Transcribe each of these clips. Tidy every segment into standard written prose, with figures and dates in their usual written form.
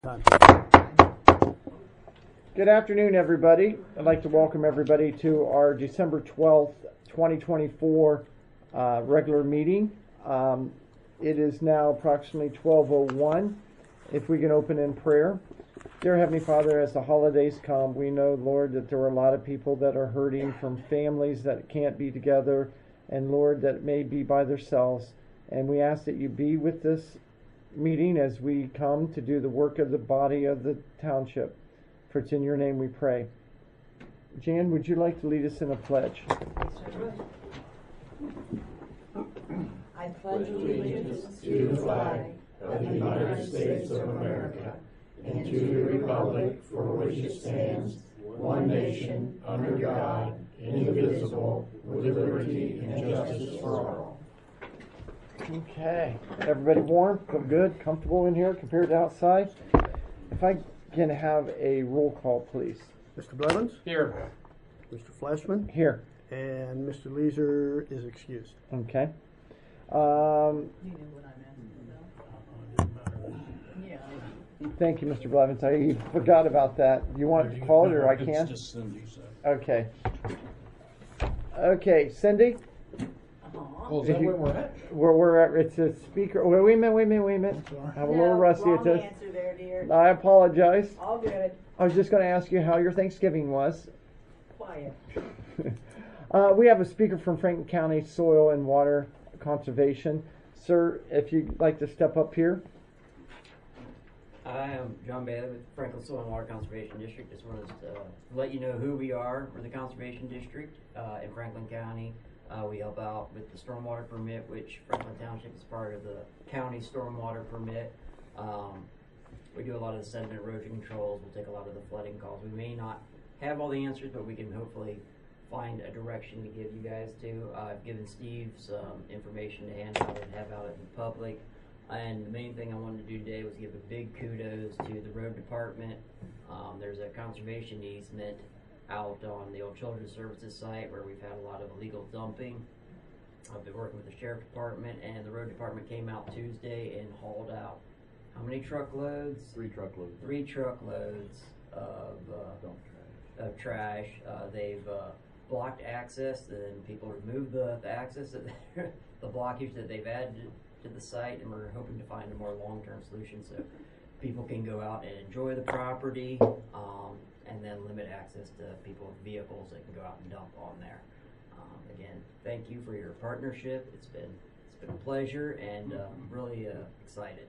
Good afternoon, everybody. I'd like to welcome everybody to our December 12th, 2024 regular meeting. It is now approximately 12:01. If we can open in prayer. Dear Heavenly Father, as the holidays come, we know, Lord, that there are a lot of people that are hurting from families that can't be together, and Lord, that may be by themselves. And we ask that you be with this meeting as we come to do the work of the body of the township. For it's in your name we pray. Jan, would you like to lead us in a pledge? I pledge allegiance to the flag of the United States of America and to the republic for which it stands, one nation, under God, indivisible, with liberty and justice for all. Okay. Everybody warm? Feel good? Comfortable in here compared to outside? If I can have a roll call, please. Mr. Blevins? Here. Mr. Fleshman? Here. And Mr. Leeser is excused. Okay. You know what I meant, yeah. Thank you, Mr. Blevins. I forgot about that. You want to call it or I can? It's just Cindy, so. Okay. Okay, Cindy? Well, is that where we're at? We're at, it's a speaker. Wait a minute. I'm a little rusty at this. Wrong answer there, dear. I apologize. All good. I was just going to ask you how your Thanksgiving was. Quiet. We have a speaker from Franklin County Soil and Water Conservation. Sir, if you'd like to step up here. I am John Bailey with Franklin Soil and Water Conservation District. Just wanted to let you know who we are. We're the Conservation District in Franklin County. We help out with the stormwater permit, which Franklin Township is part of the county stormwater permit. We do a lot of the sediment erosion controls. We'll take a lot of the flooding calls. We may not have all the answers, but we can hopefully find a direction to give you guys to. I've given Steve some information to hand out and have out in public. And the main thing I wanted to do today was give a big kudos to the road department. There's a conservation easement out on the old Children's Services site where we've had a lot of illegal dumping. I've been working with the sheriff department, and the road department came out Tuesday and hauled out how many truckloads? 3 truckloads. 3 truckloads of trash. They've blocked access, and people removed the access, that the blockage that they've added to the site, and we're hoping to find a more long-term solution so people can go out and enjoy the property, and then limit access to people with vehicles that can go out and dump on there. Again, thank you for your partnership. It's been a pleasure, and really excited.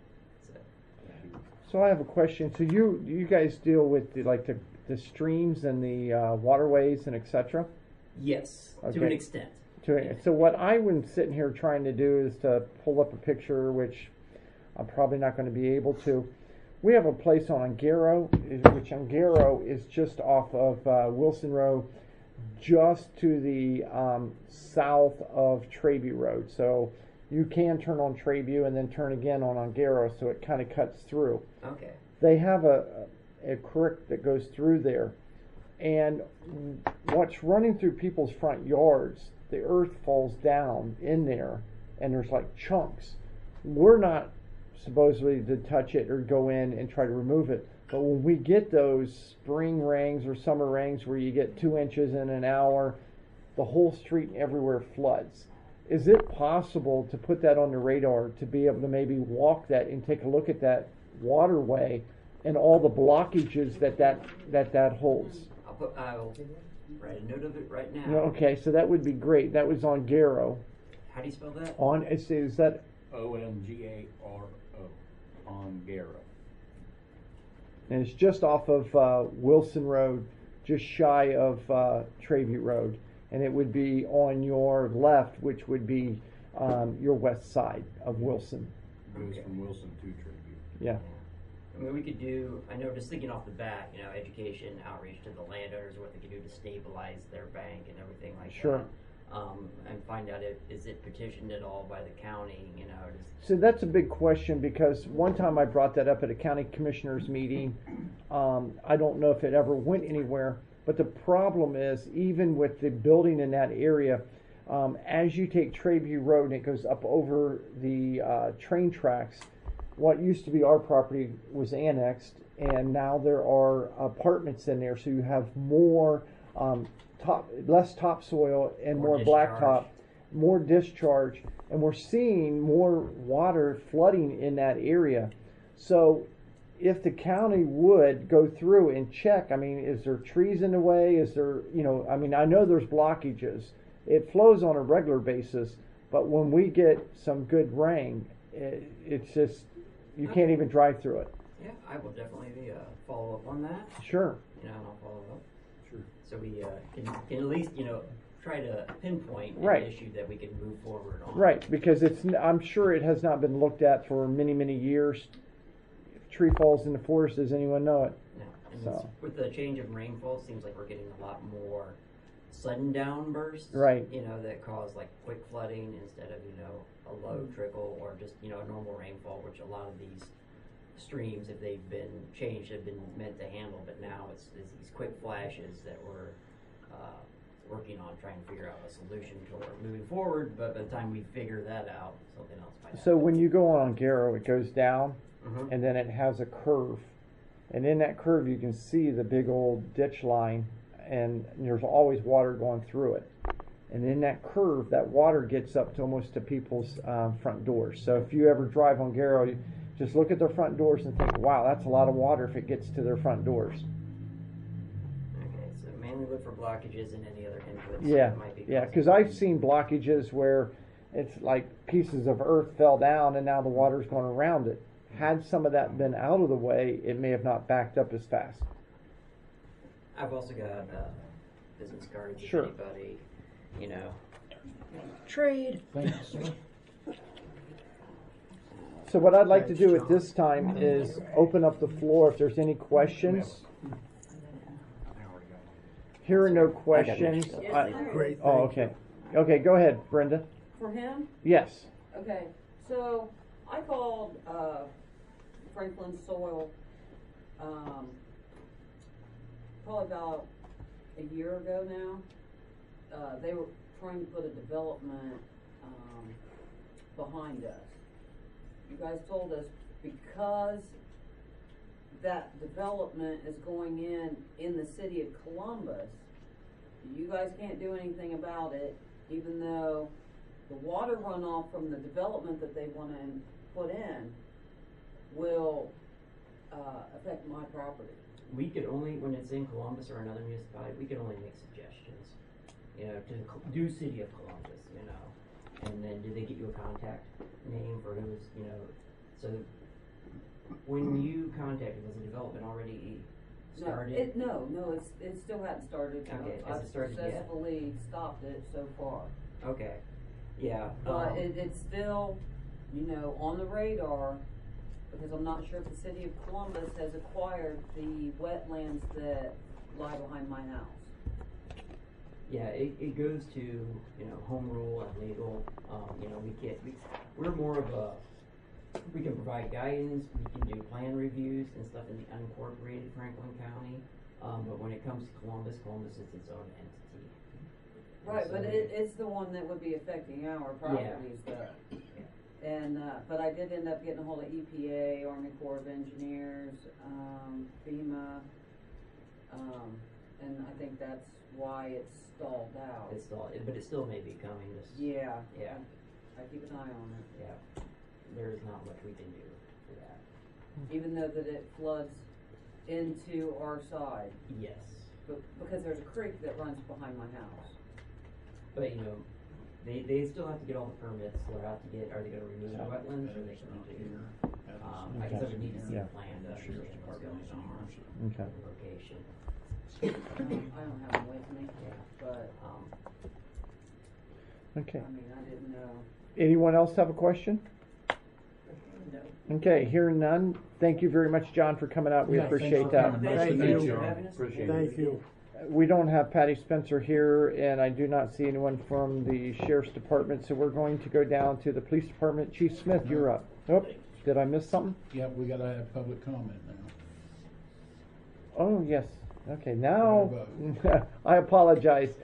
So I have a question. So you guys deal with the streams and the waterways and etc.? Yes, Okay. to an extent. So what I was sitting here trying to do is to pull up a picture, which I'm probably not going to be able to. We have a place on Ongaro, which Ongaro is just off of Wilson Road, just to the south of Trabue Road. So you can turn on Trabue and then turn again on Ongaro, so it kind of cuts through. Okay. They have a creek that goes through there, and what's running through people's front yards, the earth falls down in there, and there's like chunks. We're not supposedly to touch it or go in and try to remove it, but when we get those spring rains or summer rains where you get 2 inches in an hour, the whole street everywhere floods. Is it possible to put that on the radar to be able to maybe walk that and take a look at that waterway and all the blockages that holds? I'll write a note of it right now. Okay, so that would be great. That was on Ongaro. How do you spell that? Is that Ongaro. Ongaro. And it's just off of Wilson Road, just shy of Trabue Road, and it would be on your left, which would be your west side of Wilson. Goes from Wilson to Trabue. Yeah. I mean, we could do, I know, just thinking off the bat, education, outreach to the landowners, what they could do to stabilize their bank and everything like Sure. that. And find out is it petitioned at all by the county, So that's a big question, because one time I brought that up at a county commissioners meeting. I don't know if it ever went anywhere, but the problem is, even with the building in that area, as you take Trabue Road and it goes up over the train tracks, what used to be our property was annexed, and now there are apartments in there, so you have more less topsoil and more blacktop, more discharge, and we're seeing more water flooding in that area. So if the county would go through and check, I mean, is there trees in the way? Is there, I mean, I know there's blockages. It flows on a regular basis, but when we get some good rain, it's just, you can't even drive through it. Yeah, I will definitely follow up on that. Sure. And I'll follow up. Sure. So we can at least, try to pinpoint Right. an issue that we can move forward on. Right, because I'm sure it has not been looked at for many, many years. If a tree falls in the forest, does anyone know it? Yeah. And So. with the change of rainfall, it seems like we're getting a lot more sudden downbursts. Right. That cause like quick flooding instead of, a low trickle or just, a normal rainfall, which a lot of these streams, if they've been changed, have been meant to handle, but now it's these quick flashes that we're working on trying to figure out a solution toward moving forward, but by the time we figure that out, something else might happen. So when you go on Garrow, it goes down, Mhm. and then it has a curve. And in that curve, you can see the big old ditch line, and there's always water going through it. And in that curve, that water gets up to almost to people's front doors. So if you ever drive on Garrow, you just look at their front doors and think, wow, that's a lot of water if it gets to their front doors. Okay, so mainly look for blockages and any other inputs Yeah, that might be yeah, causing because I've seen blockages where it's like pieces of earth fell down and now the water's going around it. Had some of that been out of the way, it may have not backed up as fast. I've also got business cards if Sure. anybody, trade. Thanks. So what I'd like to do at this time is open up the floor if there's any questions. Hearing no questions. Great. Oh, thank you. okay. Okay, go ahead, Brenda. For him? Yes. Okay, so I called Franklin Soil probably about a year ago now. They were trying to put a development behind us. You guys told us because that development is going in the city of Columbus, you guys can't do anything about it, even though the water runoff from the development that they want to put in will affect my property. We could only, when it's in Columbus or another municipality, we could only make suggestions, to do City of Columbus, and then do they get you a contact name for who's, so when you contacted, was the development already started? No, it still hasn't started. Okay, has I've it started yet? successfully stopped it so far. Okay, yeah. But it's still, on the radar, because I'm not sure if the city of Columbus has acquired the wetlands that lie behind my house. Yeah, it goes to, home rule and legal, we're more of we can provide guidance, we can do plan reviews and stuff in the unincorporated Franklin County, but when it comes to Columbus is its own entity. Right, So- but it's the one that would be affecting our properties though. And, but I did end up getting a hold of EPA, Army Corps of Engineers, FEMA, and I think that's why it's stalled out. It's still, but it still may be coming, Yeah. Yeah. I keep an eye on it. Yeah, there's not much we can do for that. Even though that it floods into our side, Yes, but because there's a creek that runs behind my house. but they still have to get all the permits, they'll have to get, are they gonna remove the wetlands, or they gonna do, I guess I would need to see Yeah. a plan to understand what's going on, Okay. the location. I don't have them with me, Yeah. but, Okay. I mean, I didn't know. Anyone else have a question? No. Okay, hearing none. Thank you very much, John, for coming out. We Yeah, appreciate thanks for that. coming. Nice Thank to meet you. John. Appreciate it. Thank you. We don't have Patty Spencer here, and I do not see anyone from the Sheriff's Department, so we're going to go down to the Police Department. Chief Smith, you're up. Oh, did I miss something? Yep, we gotta have public comment now. Oh, yes. Okay, now, I apologize.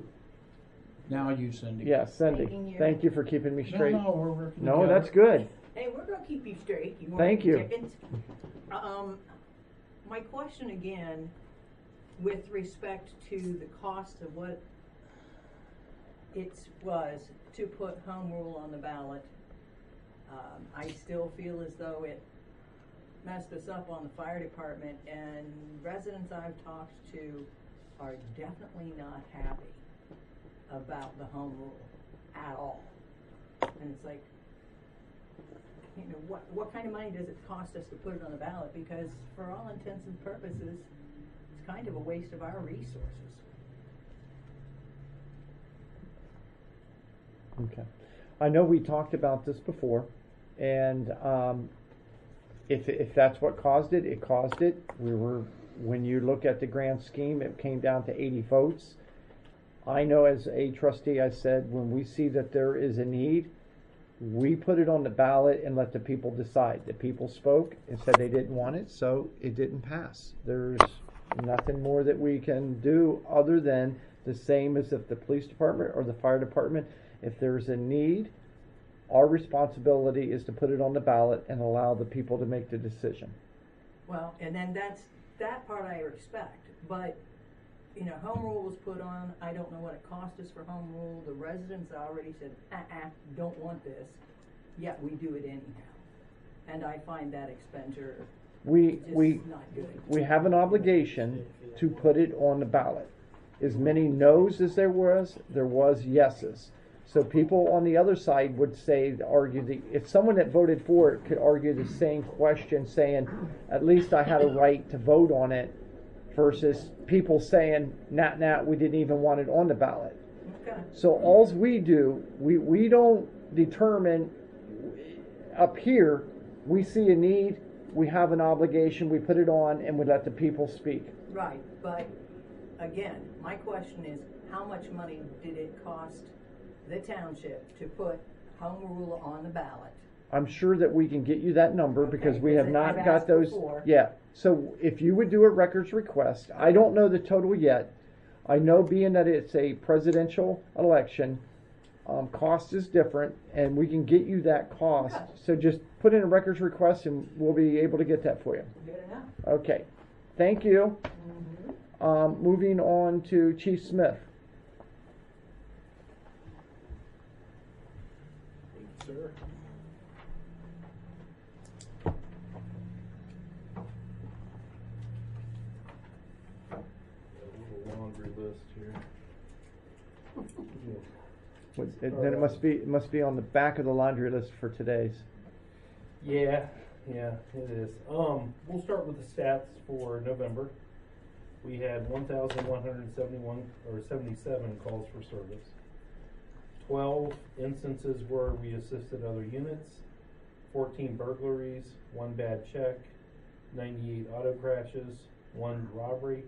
Now you, Cindy. Yeah, Cindy, Thanking you. thank you for keeping me No, straight. no, we're working No, together. that's good. Hey, we're gonna keep you straight. You want Thank any you. chickens? My question again, with respect to the cost of what it was to put home rule on the ballot, I still feel as though it messed us up on the fire department, and residents I've talked to are definitely not happy about the home rule at all. And it's like, you know, what kind of money does it cost us to put it on the ballot? Because for all intents and purposes, it's kind of a waste of our resources. Okay. I know we talked about this before, and if that's what caused it, it caused it. When you look at the grand scheme, it came down to 80 votes. I know as a trustee, I said, when we see that there is a need, we put it on the ballot and let the people decide. The people spoke and said they didn't want it, so it didn't pass. There's nothing more that we can do other than the same as if the police department or the fire department, if there's a need, our responsibility is to put it on the ballot and allow the people to make the decision. Well, and then that part I respect, but you know, home rule was put on. I don't know what it cost us for home rule. The residents already said, don't want this. Yet we do it anyhow. And I find that expenditure just not good. We have an obligation to put it on the ballot. As many no's as there was yeses. So people on the other side would if someone that voted for it could argue the same question, saying, at least I had a right to vote on it, versus people saying, nah, we didn't even want it on the ballot. Okay. So alls we do, we don't determine up here, we see a need, we have an obligation, we put it on, and we let the people speak. Right, but again, my question is, how much money did it cost the township to put home rule on the ballot? I'm sure that we can get you that number because we have not I've got asked those. before. Yeah. So if you would do a records request, I don't know the total yet. I know being that it's a presidential election, cost is different, and we can get you that cost. Okay. So just put in a records request, and we'll be able to get that for you. Good enough. Okay. Thank you. Moving on to Chief Smith. Thank you, sir. Laundry list here. Then it must be on the back of the laundry list for today's. Yeah, it is. We'll start with the stats for November. We had 1,171 or 77 calls for service. 12 instances where we assisted other units. 14 burglaries, 1 bad check, 98 auto crashes, 1 robbery,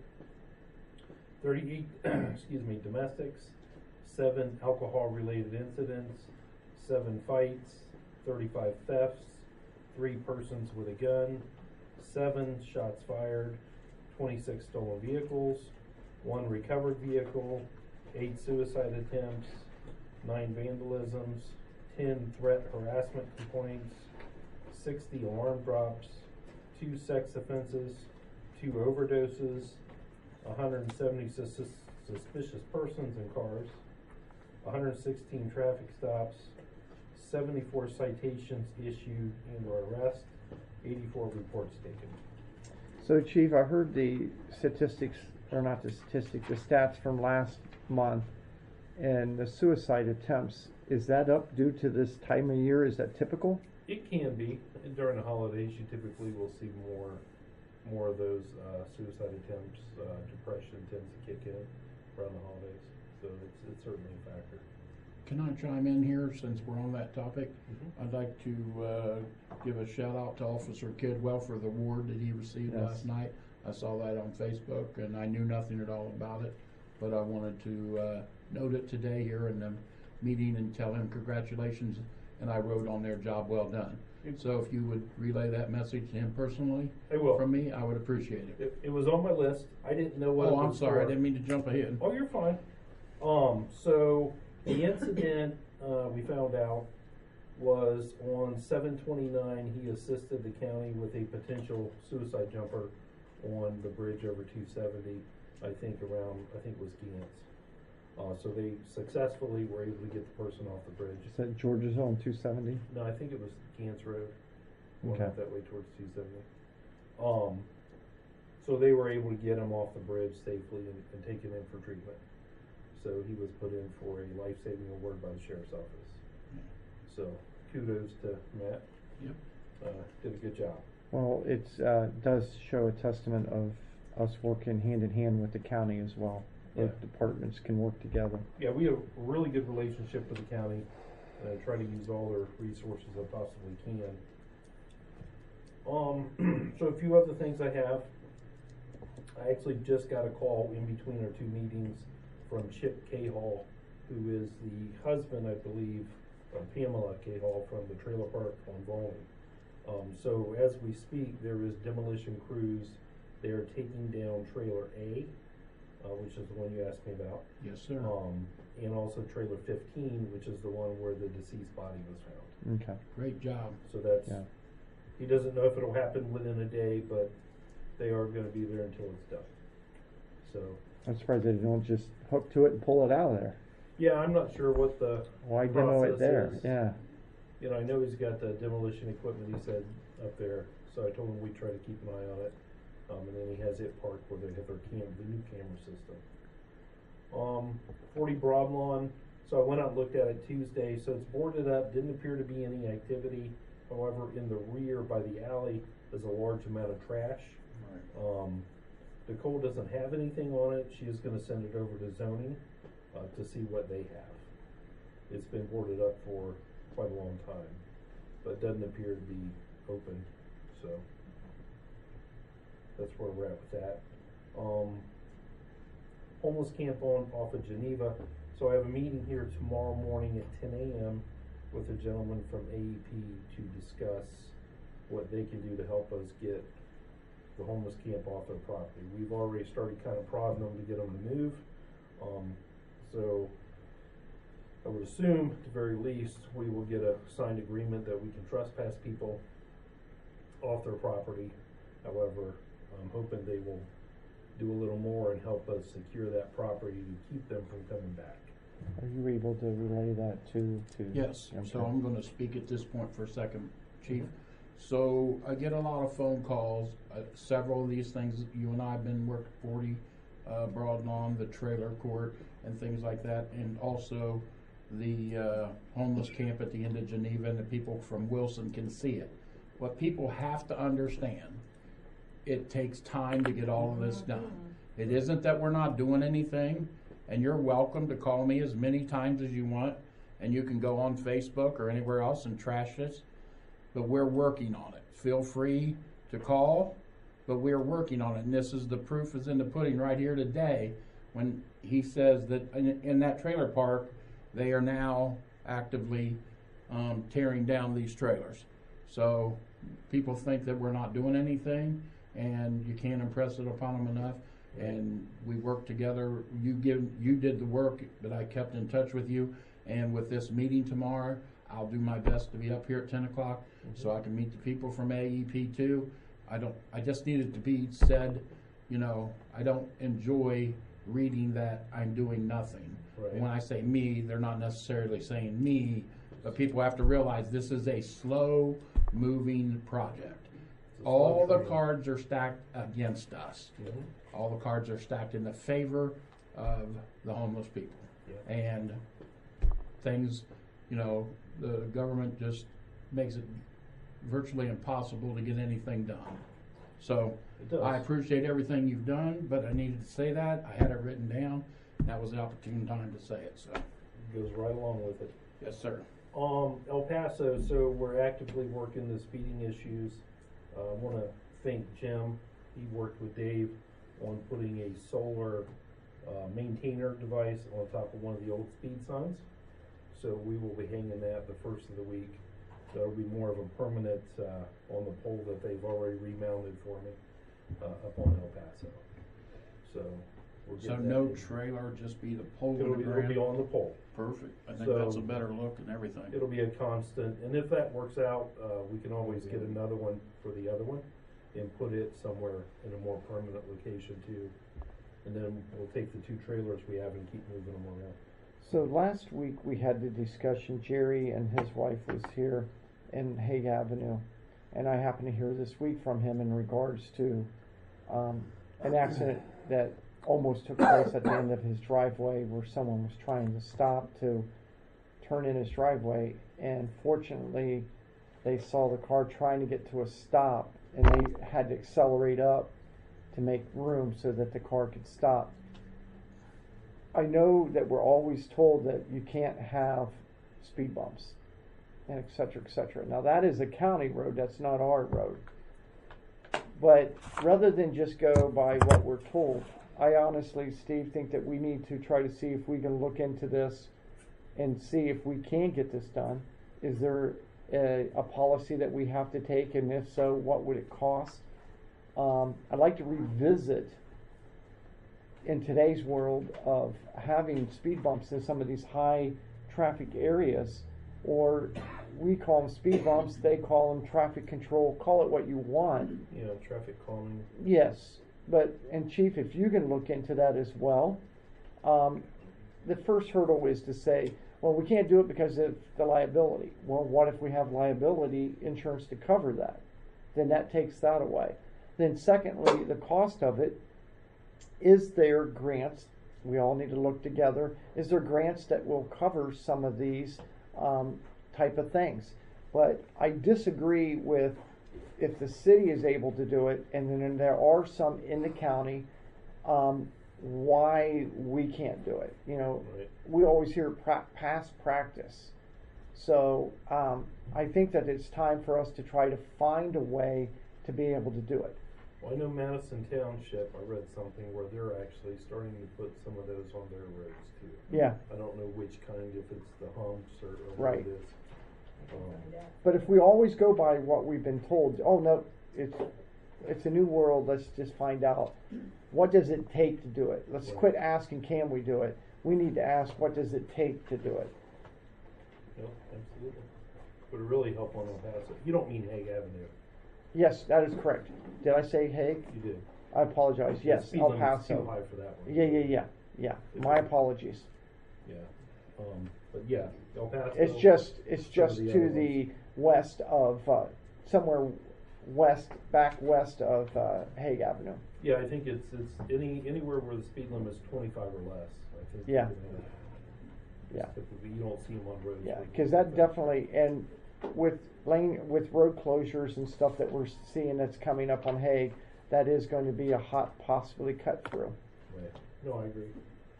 38 domestics, 7 alcohol-related incidents, 7 fights, 35 thefts, 3 persons with a gun, 7 shots fired, 26 stolen vehicles, 1 recovered vehicle, 8 suicide attempts, 9 vandalisms, 10 threat harassment complaints, 60 alarm drops, 2 sex offenses, 2 overdoses, 170 suspicious persons in cars, 116 traffic stops, 74 citations issued and or arrest, 84 reports taken. So, Chief, I heard the statistics, or not the statistics, the stats from last month, and the suicide attempts. Is that up due to this time of year? Is that typical? It can be. During the holidays, you typically will see more of those suicide attempts. Depression tends to kick in around the holidays, so it's certainly a factor. Can I chime in here since we're on that topic? Mhm. I'd like to give a shout out to Officer Kidwell for the award that he received Yes. last night. I saw that on Facebook and I knew nothing at all about it, but I wanted to note it today here in the meeting and tell him congratulations, and I wrote on there, job well done. So if you would relay that message to him personally I will. from me, I would appreciate it. It was on my list. I didn't know what. Oh, it I'm was sorry, I for. didn't mean to jump ahead. Oh, you're fine. So the incident we found out was on 7/29, he assisted the county with a potential suicide jumper on the bridge over 270, I think it was Gantz. So they successfully were able to get the person off the bridge. Is that Georgia's on 270? No, I think it was Gantz Road, going Okay. up that way towards 270. So they were able to get him off the bridge safely and take him in for treatment. So he was put in for a life-saving award by the sheriff's office. So kudos to Matt. Yep. Did a good job. Well, it's does show a testament of us working hand in hand with the county as well. Both Yeah. departments can work together. Yeah, we have a really good relationship with the county. Try to use all their resources I possibly can. So a few other things I have. I actually just got a call in between our two meetings from Chip Cahall, who is the husband, I believe, of Pamela Cahall from the trailer park on Volney. So as we speak, there is demolition crews. They are taking down trailer A, which is the one you asked me about. Yes, sir. And also trailer 15, which is the one where the deceased body was found. Okay. Great job. So that's, Yeah. he doesn't know if it'll happen within a day, but they are gonna be there until it's done. So, I'm surprised they don't just hook to it and pull it out of there. yeah, I'm not sure what the Why demo it process there? is. Yeah. You know, I know he's got the demolition equipment, he said, up there, so I told him we'd try to keep an eye on it. And then he has it parked where they have their the new camera system. 40 Broadlawn, so I went out and looked at it Tuesday, so it's boarded up, didn't appear to be any activity. However, in the rear by the alley, there's a large amount of trash. Nicole doesn't have anything on it, she is gonna send it over to zoning, to see what they have. It's been boarded up for quite a long time, but it doesn't appear to be open, so that's where we're at with that. Homeless camp off of Geneva. So I have a meeting here tomorrow morning at 10 a.m. with a gentleman from AEP to discuss what they can do to help us get the homeless camp off their property. We've already started kind of prodding them to get them to move. So I would assume, at the very least, we will get a signed agreement that we can trespass people off their property. However, I'm hoping they will do a little more and help us secure that property to keep them from coming back. Are you able to relay that to? Yes, Okay. so I'm gonna speak at this point for a second, Chief. So I get a lot of phone calls, several of these things, you and I have been working 40 Broadlawn, the trailer court and things like that, and also the homeless camp at the end of Geneva, and the people from Wilson can see it. What people have to understand, it takes time to get all of this done. It isn't that we're not doing anything, and you're welcome to call me as many times as you want, and you can go on Facebook or anywhere else and trash this, but we're working on it. Feel free to call, but we're working on it, and this is the proof is in the pudding right here today when he says that in that trailer park, they are now actively tearing down these trailers. So people think that we're not doing anything, and you can't impress it upon them enough. And we work together. You did the work, but I kept in touch with you. And with this meeting tomorrow, I'll do my best to be up here at 10 o'clock so I can meet the people from AEP too. I just needed to be said, you know, I don't enjoy reading that I'm doing nothing. Right. When I say me, they're not necessarily saying me, but people have to realize this is a slow moving project. It's a All slow the train. cards are stacked against us. Mhm. All the cards are stacked in the favor of the homeless people. Yeah. And things, you know, the government just makes it virtually impossible to get anything done. So It does. I appreciate everything you've done, but I needed to say that. I had it written down. And that was the opportune time to say it. So, Goes right along with it. yes, sir. El Paso, so we're actively working the speeding issues. I want to thank Jim. He worked with Dave on putting a solar maintainer device on top of one of the old speed signs. So we will be hanging that the first of the week. That'll be more of a permanent on the pole that they've already remounted for me up on El Paso. So we'll get So that no in. trailer, just be the pole It'll in the be, it'll be ground? on the pole. Perfect. I think So- that's a better look and everything. It'll be a constant, and if that works out, we can always get another one for the other one and put it somewhere in a more permanent location too. And then we'll take the 2 trailers we have and keep moving them around. So last week we had the discussion, Jerry and his wife was here in Hague Avenue. And I happened to hear this week from him in regards to an accident that almost took place at the end of his driveway where someone was trying to stop to turn in his driveway. And fortunately, they saw the car trying to get to a stop and they had to accelerate up to make room so that the car could stop. I know that we're always told that you can't have speed bumps and et cetera, et cetera. Now that is a county road, that's not our road. But rather than just go by what we're told, I honestly, Steve, think that we need to try to see if we can look into this and see if we can get this done. Is there a policy that we have to take, and if so, what would it cost? I'd like to revisit in today's world of having speed bumps in some of these high traffic areas, or we call them speed bumps, they call them traffic control, call it what you want. You know, traffic calming. Yes, but, and Chief, if you can look into that as well, the first hurdle is to say, well, we can't do it because of the liability. Well, what if we have liability insurance to cover that? Then that takes that away. Then secondly, the cost of it, is there grants? We all need to look together. Is there grants that will cover some of these type of things? But I disagree with if the city is able to do it, and then there are some in the county, why we can't do it. You know, Right. we always hear past practice. So I think that it's time for us to try to find a way to be able to do it. Well, I know Madison Township, I read something where they're actually starting to put some of those on their roads too. Yeah. I don't know which kind, if it's the humps or Right. what it is. But if we always go by what we've been told, oh no, it's a new world, let's just find out, what does it take to do it? Let's Right. quit asking, can we do it? We need to ask, what does it take to do it? Yep, absolutely. Would really help on El Paso. You don't mean Hague Avenue. Yes, that is correct. Did I say Hague? You did. I apologize. The Yes, speed El limit's too Paso. high for that one. Yeah. My apologies. Yeah. But yeah, El Paso. It's just some of the to other the west of, somewhere back west of Hague Avenue. Yeah, I think it's anywhere where the speed limit is 25 or less. I think. Yeah. you can have it. Yeah. Typically, you don't see them on roads. Yeah, where- because that definitely, and with road closures and stuff that we're seeing that's coming up on Hague, that is going to be a hot possibly cut through. Right. No, I agree.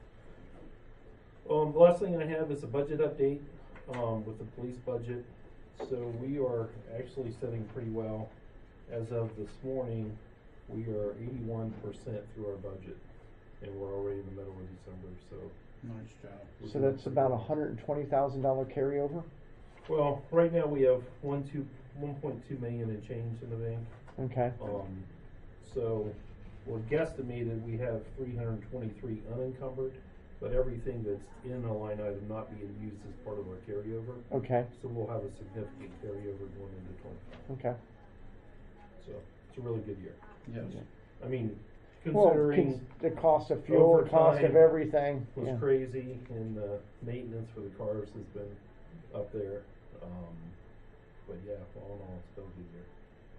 The last thing I have is a budget update, with the police budget. So we are actually sitting pretty well. As of this morning, we are 81% through our budget, and we're already in the middle of December, so. Nice job. we're So doing that's pretty about well. $120,000 carryover. Well, right now we have 1.2 million in change in the bank. Okay. So we're guesstimated we have 323 unencumbered, but everything that's in a line item not being used as part of our carryover. Okay. So we'll have a significant carryover going into 25. Okay. So it's a really good year. Yes. I mean, Well, considering the cost of fuel, the cost of overtime everything. was Yeah. crazy, and the maintenance for the cars has been up there. But yeah, all in all, it's still a good year.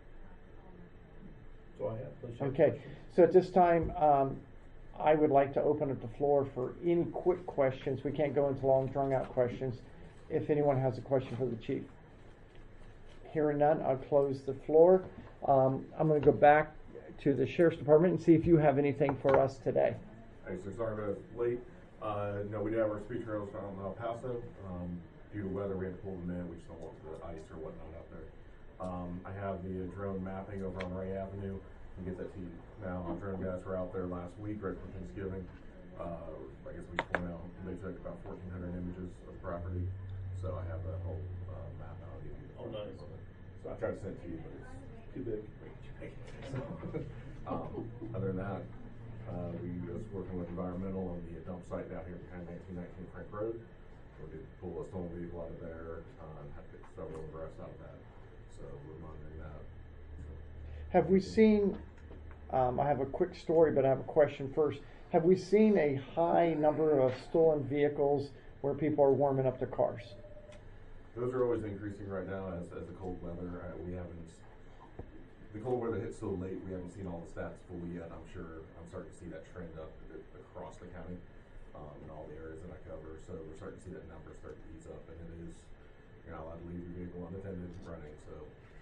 So I have. unless you have Okay. questions. So at this time, I would like to open up the floor for any quick questions. We can't go into long, drawn-out questions. If anyone has a question for the chief. Hearing none, I'll close the floor. I'm going to go back to the sheriff's department and see if you have anything for us today. Hey, so sorry about late. No, we did have our speed trails found in El Paso. Due to weather, we had to pull them in. We just don't want the ice or whatnot out there. I have the drone mapping over on Ray Avenue. I'll get that to you now. Our drone guys were out there last week, right before Thanksgiving. I guess we should point out they took about 1,400 images of property. So I have that whole map out. Oh, nice. So I tried to send it to you, but it's Too big. so, other than that, we was working working with environmental on the dump site down here behind 1919 Frank Road. We did pull a stolen vehicle out of there, and had to get several arrests out of that. So we're monitoring that. Have we seen, I have a quick story, but I have a question first. Have we seen a high number of stolen vehicles where people are warming up their cars? Those are always increasing right now as the cold weather. The cold weather hit so late, we haven't seen all the stats fully yet. I'm starting to see that trend up across the county, in all the areas that I cover. So we're starting to see that number start to ease up, and it is, you're not allowed to leave your vehicle unattended running, so.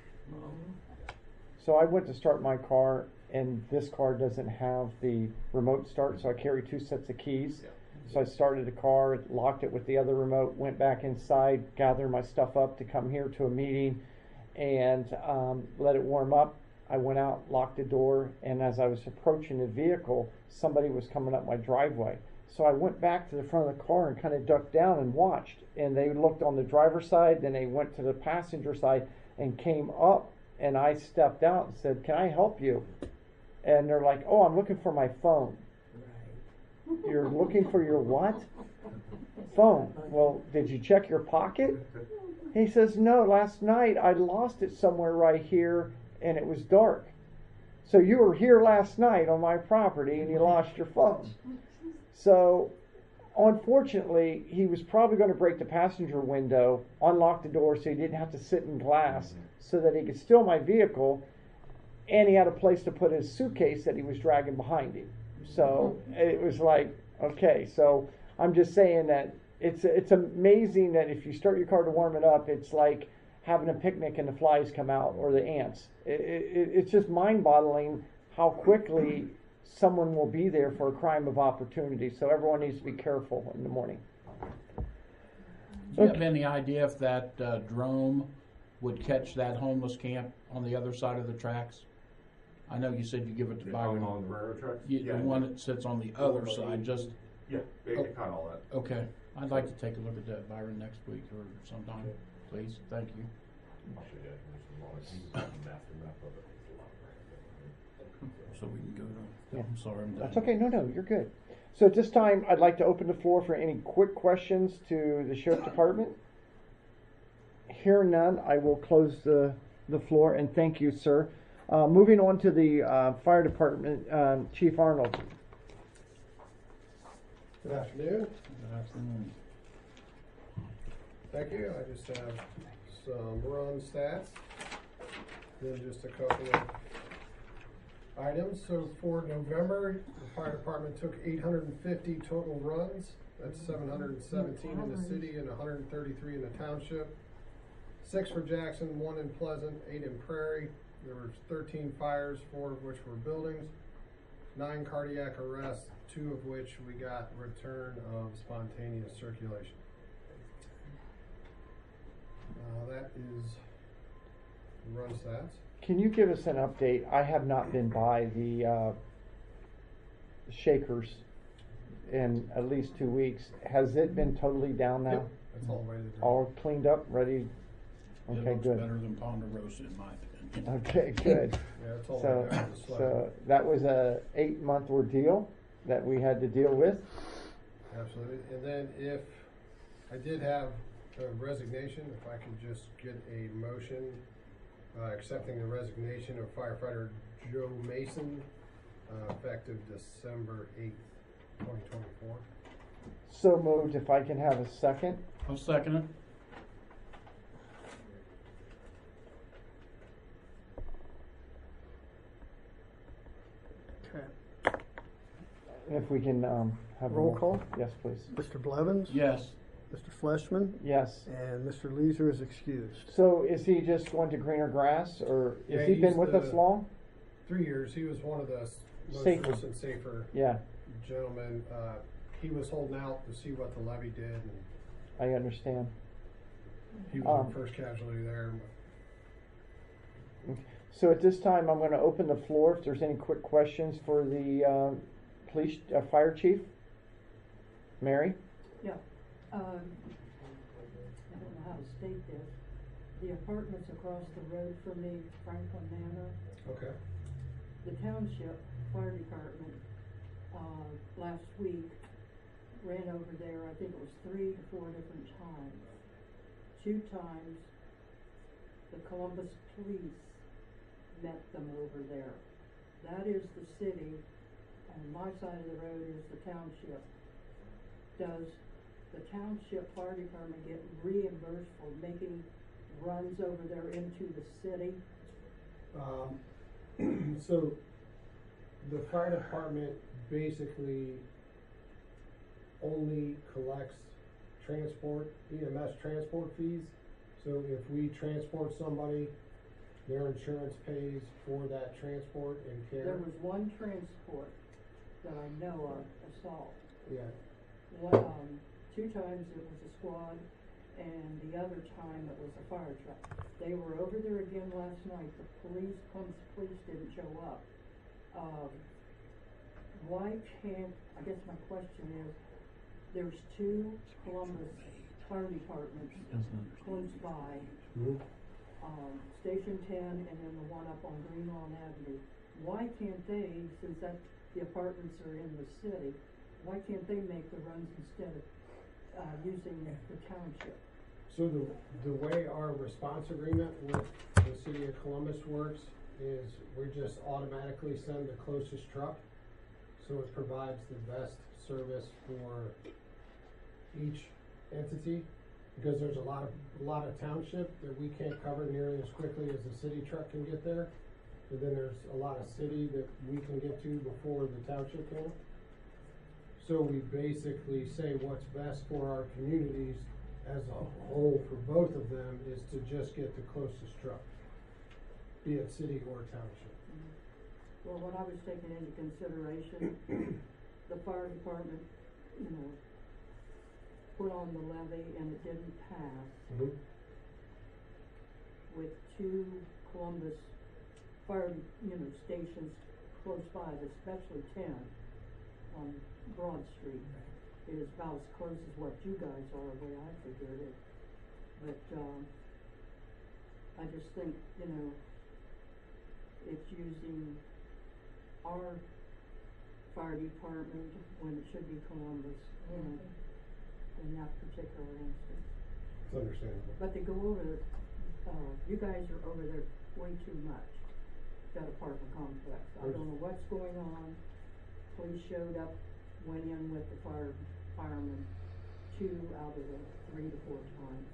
So I went to start my car, and this car doesn't have the remote start, so I carry 2 sets of keys. Yeah. So I started the car, locked it with the other remote, went back inside, gathered my stuff up to come here to a meeting, and let it warm up. I went out, locked the door, and as I was approaching the vehicle, somebody was coming up my driveway. So I went back to the front of the car and kind of ducked down and watched. And they looked on the driver's side, then they went to the passenger side and came up, and I stepped out and said, "Can I help you?" And they're like, "Oh, I'm looking for my phone." "You're looking for your what?" "Phone." "Well, did you check your pocket?" He says, "No, last night I lost it somewhere right here and it was dark." "So you were here last night on my property and you lost your phone." So unfortunately, he was probably going to break the passenger window, unlock the door so he didn't have to sit in glass so that he could steal my vehicle, and he had a place to put his suitcase that he was dragging behind him. So it was like, okay, so I'm just saying that it's amazing that if you start your car to warm it up, it's like having a picnic and the flies come out or the ants. It's just mind-boggling how quickly someone will be there for a crime of opportunity. So everyone needs to be careful in the morning. Do you have any idea if that drone would catch that homeless camp on the other side of the tracks? I know you said you give it to Byron. On the railroad tracks? The one that sits on the other side, just, Yeah, it caught all that. okay. I'd like to take a look at that, Byron, next week or sometime, please. Thank you. So we can go to, I'm sorry, I'm done. That's okay. No, you're good. So at this time, I'd like to open the floor for any quick questions to the Sheriff Department. Hearing none, I will close the floor, and thank you, sir. Moving on to the Fire Department, Chief Arnold. Good afternoon. Good afternoon. Thank you. I just have some run stats, then just a couple of items. So for November, the fire department took 850 total runs. That's 717 in the city and 133 in the township. 6 for Jackson, 1 in Pleasant, 8 in Prairie. There were 13 fires, 4 of which were buildings, 9 cardiac arrests, 2 of which we got return of spontaneous circulation. That is run stats. Can you give us an update? I have not been by the Shakers in at least 2 weeks. Has it been totally down now? Yep, that's all ready to go. All cleaned up, ready? It Okay, looks good. better than Ponderosa in my opinion. Okay, good. Yeah, it's all So, ready to go. Just so that was a 8-month ordeal that we had to deal with. Absolutely. And then if I did have a resignation, if I could just get a motion accepting the resignation of firefighter Joe Mason, effective December 8th, 2024. So moved. If I can have a second. I'll second it. Okay. If we can have a Roll call. Yes, please. Mr. Blevins? Yes. Mr. Fleshman? Yes. And Mr. Leeser is excused. So is he just going to greener grass, or Yeah, has he been he's with us the- long? 3 years. He was one of the most Safer. recent safer Yeah, gentlemen. He was holding out to see what the levy did, and I understand. he was our first casualty there. So at this time, I'm going to open the floor if there's any quick questions for the police, fire chief. Mary? Yeah, I don't know how to state this. The apartments across the road from me, Franklin Manor, Okay. the township fire department last week, ran over there, I think it was 3 to 4 different times. 2 times, the Columbus police met them over there. That is the city, and my side of the road is the township. Does the township fire department get reimbursed for making runs over there into the city? So the fire department basically only collects transport, EMS transport fees. So if we transport somebody, their insurance pays for that transport and care. There was one transport that I know of, assault. Yeah. 2 times it was a squad, and the other time it was a fire truck. They were over there again last night. The Columbus police didn't show up. Why can't, I guess my question is, there's 2 Columbus fire departments close by, Station 10 and then the one up on Green Lawn Avenue. Why can't they, since the apartments are in the city, why can't they make the runs instead of using the township? So the way our response agreement with the city of Columbus works is we just automatically send the closest truck. So it provides the best service for each entity, because there's a lot of township that we can't cover nearly as quickly as the city truck can get there. But then there's a lot of city that we can get to before the township can. So we basically say what's best for our communities as a whole for both of them is to just get the closest truck, be it city or township. Well, when I was taking into consideration, the fire department, put on the levy and it didn't pass. With 2 Columbus fire, stations close by, especially 10 on Broad Street. It is about as close as what you guys are, the way I figured it. But, I just think, it's using our fire department when it should be Columbus, in that particular instance. It's understandable. But they go over, you guys are over there way too much, that apartment complex. I don't know what's going on. Police showed up, went in with the firemen 2 out of the 3 to 4 times.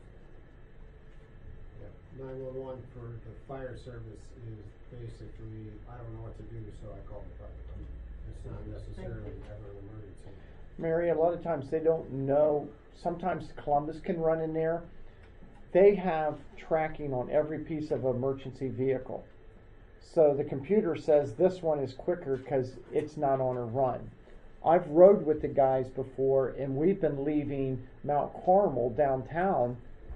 Yeah. 911 for the fire service is basically, I don't know what to do, so I call the fire department. It's not necessarily ever an emergency. Mary, a lot of times they don't know. Sometimes Columbus can run in there. They have tracking on every piece of emergency vehicle. So the computer says this one is quicker because it's not on a run. I've rode with the guys before, and we've been leaving Mount Carmel downtown,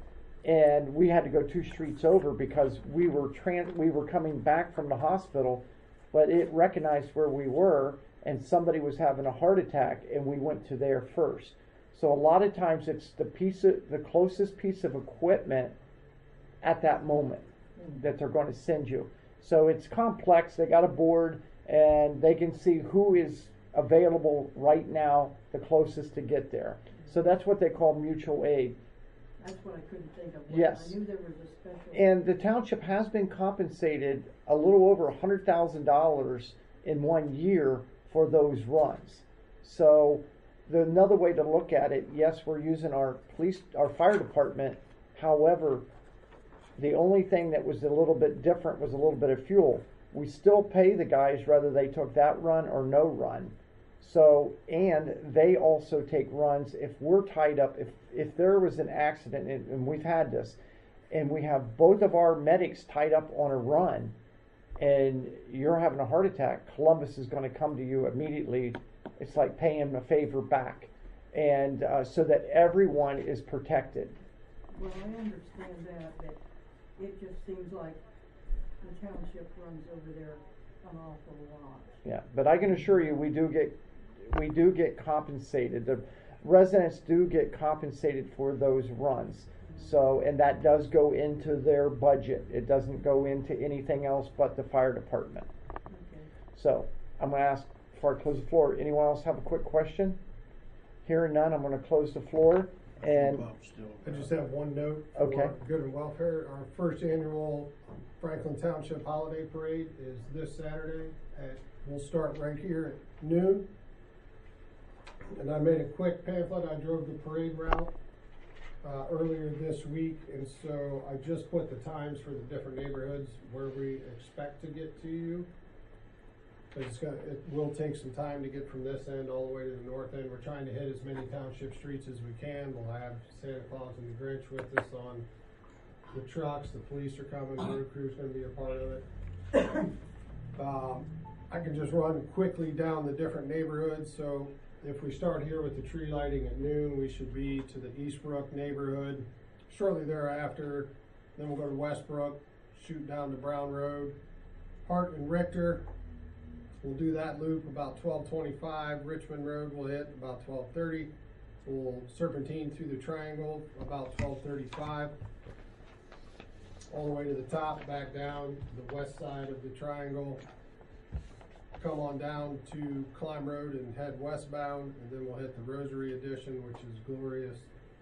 and we had to go 2 streets over because we were coming back from the hospital, but it recognized where we were, and somebody was having a heart attack, and we went to there first. So a lot of times it's the closest piece of equipment at that moment that they're going to send you. So it's complex. They got a board, and they can see who is available right now, the closest to get there. So that's what they call mutual aid. That's what I couldn't think of. Yes. I knew there was a special. And the township has been compensated a little over $100,000 in 1 year for those runs. So another way to look at it, yes, we're using our fire department. However, the only thing that was a little bit different was a little bit of fuel. We still pay the guys whether they took that run or no run. So, and they also take runs if we're tied up, if there was an accident, and we've had this, and we have both of our medics tied up on a run, and you're having a heart attack, Columbus is going to come to you immediately. It's like paying them a favor back, and so that everyone is protected. Well, I understand that, but it just seems like the township runs over there an awful lot. Yeah, but I can assure you, we do get compensated. The residents do get compensated for those runs. So, and that does go into their budget. It doesn't go into anything else but the fire department. Okay. So, I'm going to ask before I close the floor, anyone else have a quick question? Hearing none, I'm gonna close the floor, and I just have one note. Okay. For good and welfare, our first annual Franklin Township Holiday Parade is this Saturday we'll start right here at noon. And I made a quick pamphlet. I drove the parade route earlier this week, and so I just put the times for the different neighborhoods where we expect to get to you. But it will take some time to get from this end all the way to the north end. We're trying to hit as many township streets as we can. We'll have Santa Claus and the Grinch with us on the trucks. The police are coming. The road crew's gonna be a part of it. I can just run quickly down the different neighborhoods. So if we start here with the tree lighting at noon, we should be to the Eastbrook neighborhood shortly thereafter. Then we'll go to Westbrook, shoot down to Brown Road. Hart and Richter, we'll do that loop about 12:25. Richmond Road we'll hit about 12:30. We'll serpentine through the triangle about 12:35. All the way to the top, back down the west side of the triangle. Come on down to Climb Road and head westbound, and then we'll hit the Rosary Edition, which is Glorious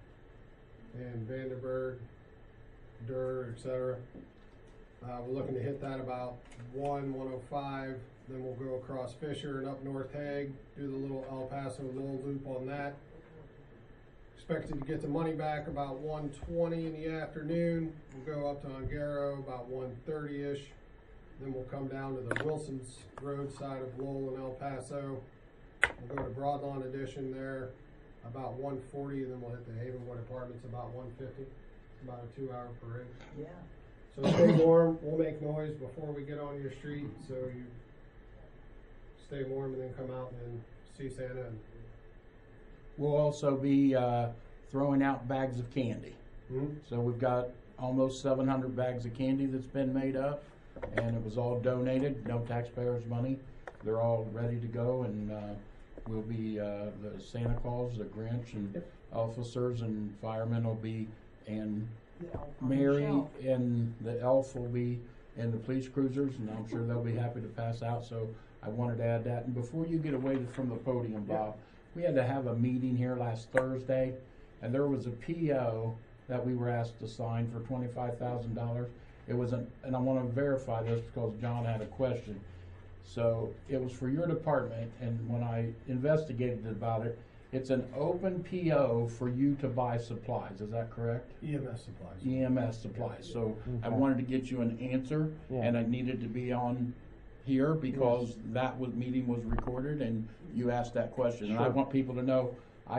and Vandenberg, Durr, etc. We're looking to hit that about 1:05. Then we'll go across Fisher and up North Hague, do the little El Paso Lowell loop on that. Expected to get the money back about 1:20 in the afternoon. We'll go up to Ongaro about 1:30-ish. Then we'll come down to the Wilson's Road side of Lowell and El Paso. We'll go to Broadlawn Edition there about 1:40, and then we'll hit the Havenwood Apartments about 1:50. It's about a 2-hour parade. Yeah. So stay warm. We'll make noise before we get on your street, so you stay warm and then come out and see Santa. And We'll also be throwing out bags of candy. Mhm. So we've got almost 700 bags of candy that's been made up, and it was all donated, no taxpayers' money. They're all ready to go, and we'll be the Santa Claus, the Grinch, and officers and firemen will be, and Mary and the elf will be in the police cruisers, and I'm sure they'll be happy to pass out. So I wanted to add that. And before you get away from the podium, Bob, we had to have a meeting here last Thursday, and there was a PO that we were asked to sign for $25,000. It was and I want to verify this because John had a question. So it was for your department, and when I investigated about it, it's an open PO for you to buy supplies. Is that correct? EMS supplies. EMS supplies. So I Okay. wanted to get you an answer, Yeah. and I needed to be on here because that meeting was recorded, and you asked that question. And I Sure. want people to know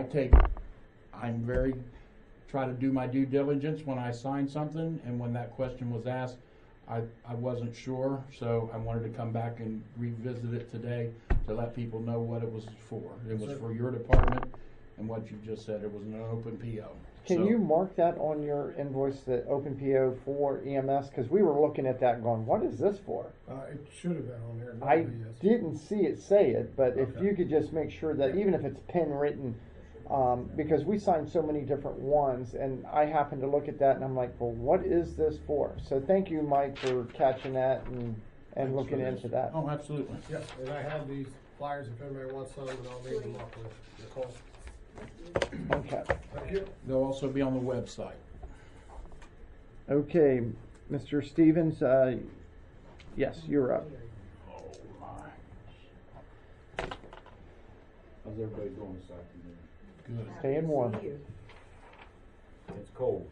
I'm very try to do my due diligence when I sign something, and when that question was asked, I wasn't sure, so I wanted to come back and revisit it today to let people know what it was for. It was for your department, and what you just said, it was an open PO. Can So- you mark that on your invoice, the open PO for EMS? Because we were looking at that going, what is this for? It should have been on there. I Nobody is. didn't see it say it, but if Okay. you could just make sure that even if it's pen written, because we signed so many different ones, and I happened to look at that and I'm like, well, what is this for? So thank you, Mike, for catching that and looking into that. Oh, absolutely. Yes, and I have these flyers if anybody wants some, and I'll leave them up with Nicole. Okay. Thank you. They'll also be on the website. Okay, Mr. Stevens, yes, you're up. Oh, my. How's everybody doing this afternoon? Good. Staying warm. It's cold.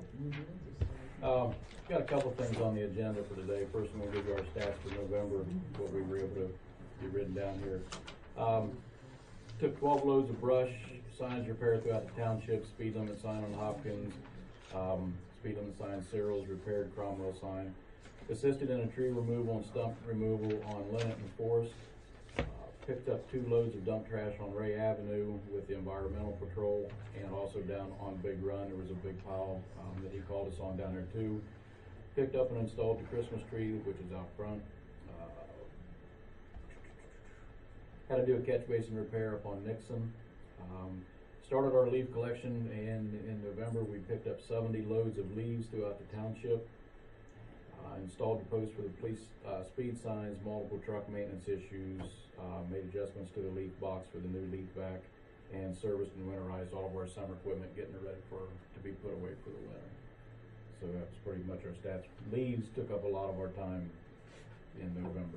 Got a couple things on the agenda for today. First, I'm gonna give you our stats for November, what we were able to get written down here. Took 12 loads of brush, signage repair throughout the township, speed limit sign on Hopkins, speed limit sign Cyril's, repaired Cromwell sign. Assisted in a tree removal and stump removal on Lennon and Forest. Picked up 2 loads of dump trash on Ray Avenue with the Environmental Patrol, and also down on Big Run, there was a big pile that he called us on down there too. Picked up and installed the Christmas tree, which is out front. Had to do a catch basin repair up on Nixon. Started our leaf collection, and in November we picked up 70 loads of leaves throughout the township. Installed the post for the police, speed signs, multiple truck maintenance issues, made adjustments to the leaf box for the new leaf vac, and serviced and winterized all of our summer equipment, getting it ready to be put away for the winter. So that's pretty much our stats. Leaves took up a lot of our time in November.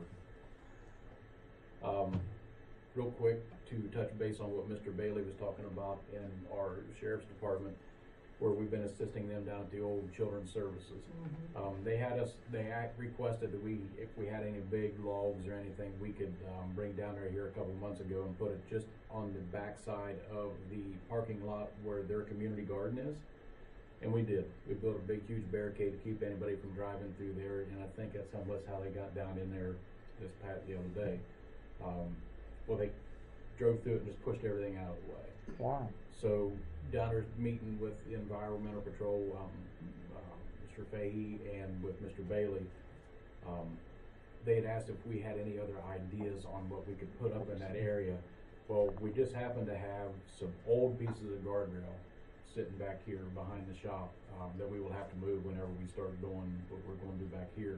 Real quick, to touch base on what Mr. Bailey was talking about in our sheriff's department, where we've been assisting them down at the old children's services. They requested that if we had any big logs or anything, we could bring down there here a couple months ago and put it just on the backside of the parking lot where their community garden is. And we did. We built a big, huge barricade to keep anybody from driving through there, and I think that's how they got down in there the other day. Well, they drove through it and just pushed everything out of the way. Wow. So down there meeting with the Environmental Patrol, Mr. Fahey, and with Mr. Bailey, they had asked if we had any other ideas on what we could put up in that area. Well, we just happened to have some old pieces of guardrail sitting back here behind the shop that we will have to move whenever we start doing what we're going to do back here.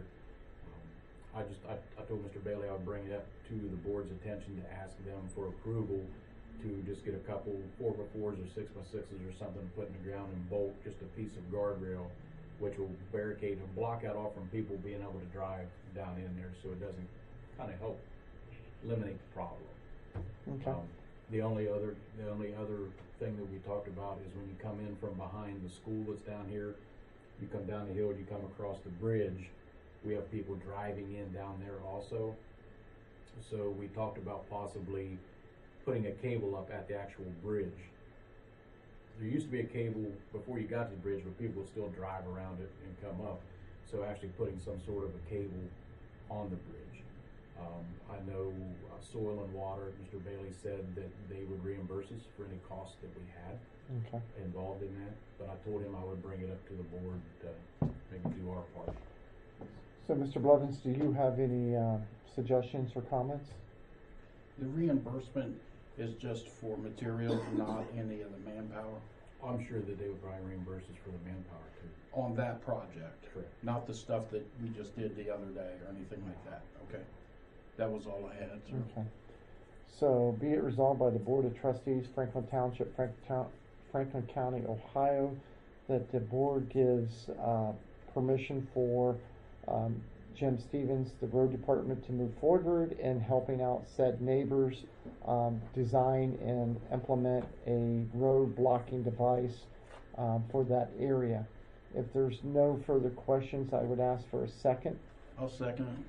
I told Mr. Bailey I would bring it up to the board's attention to ask them for approval to just get a couple 4x4s or 6x6s or something to put in the ground and bolt just a piece of guardrail, which will barricade and block out all from people being able to drive down in there, so it doesn't kind of help eliminate the problem. Okay. The only other thing that we talked about is when you come in from behind the school that's down here, you come down the hill, you come across the bridge, we have people driving in down there also. So we talked about possibly putting a cable up at the actual bridge. There used to be a cable before you got to the bridge, but people would still drive around it and come up. So actually putting some sort of a cable on the bridge. I know Soil and Water, Mr. Bailey said that they would reimburse us for any costs that we had involved in that, but I told him I would bring it up to the board to maybe do our part. So, Mr. Blevins, do you have any suggestions or comments? The reimbursement is just for material, not any of the manpower I'm sure that they would probably reimburse us for the manpower too. on that project. Correct. Not the stuff that we just did the other day or anything like that. Okay. That was all I had, sir. Okay. So, be it resolved by the Board of Trustees, Franklin Township, Franklin County, Ohio, that the board gives permission for Jim Stevens, the road department, to move forward in helping out said neighbors design and implement a road blocking device for that area. If there's no further questions, I would ask for a second. I'll second it.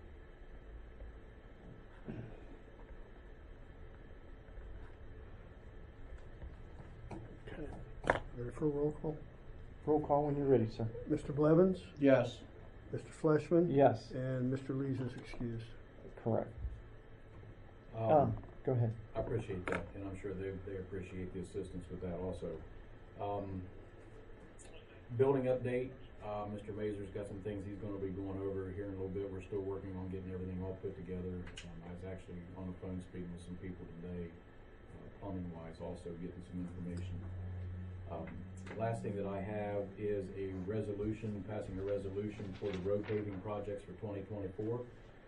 Ready for a roll call? Roll call when you're ready, sir. Mr. Blevins, Yes. Mr. Fleshman, Yes, and Mr. Lees is excused. correct. Um, Go ahead. I appreciate that, and I'm sure they appreciate the assistance with that also. Building update, Mr. Mazur's got some things he's gonna be going over here in a little bit. We're still working on getting everything all put together. I was actually on the phone speaking with some people today, plumbing wise, also getting some information. Last thing that I have is a resolution, passing a resolution for the road paving projects for 2024.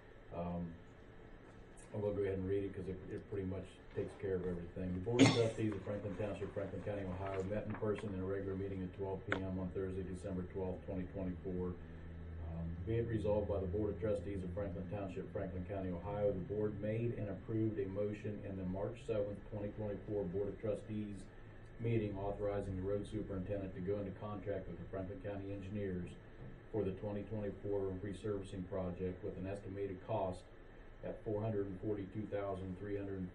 I will go ahead and read it because it pretty much takes care of everything. The Board of Trustees of Franklin Township, Franklin County, Ohio met in person in a regular meeting at 12 p.m. on Thursday, December 12, 2024. Be it resolved by the Board of Trustees of Franklin Township, Franklin County, Ohio, the board made and approved a motion in the March 7th, 2024 Board of Trustees meeting authorizing the road superintendent to go into contract with the Franklin County engineers for the 2024 resurfacing project with an estimated cost at $442,355.95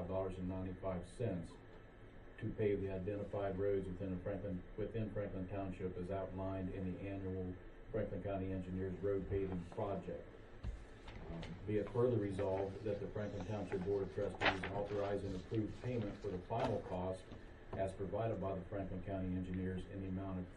to pave the identified roads within Franklin Township as outlined in the annual Franklin County Engineers Road Paving Project. Be it further resolved that the Franklin Township Board of Trustees authorize and approve payment for the final cost as provided by the Franklin County Engineers in the amount of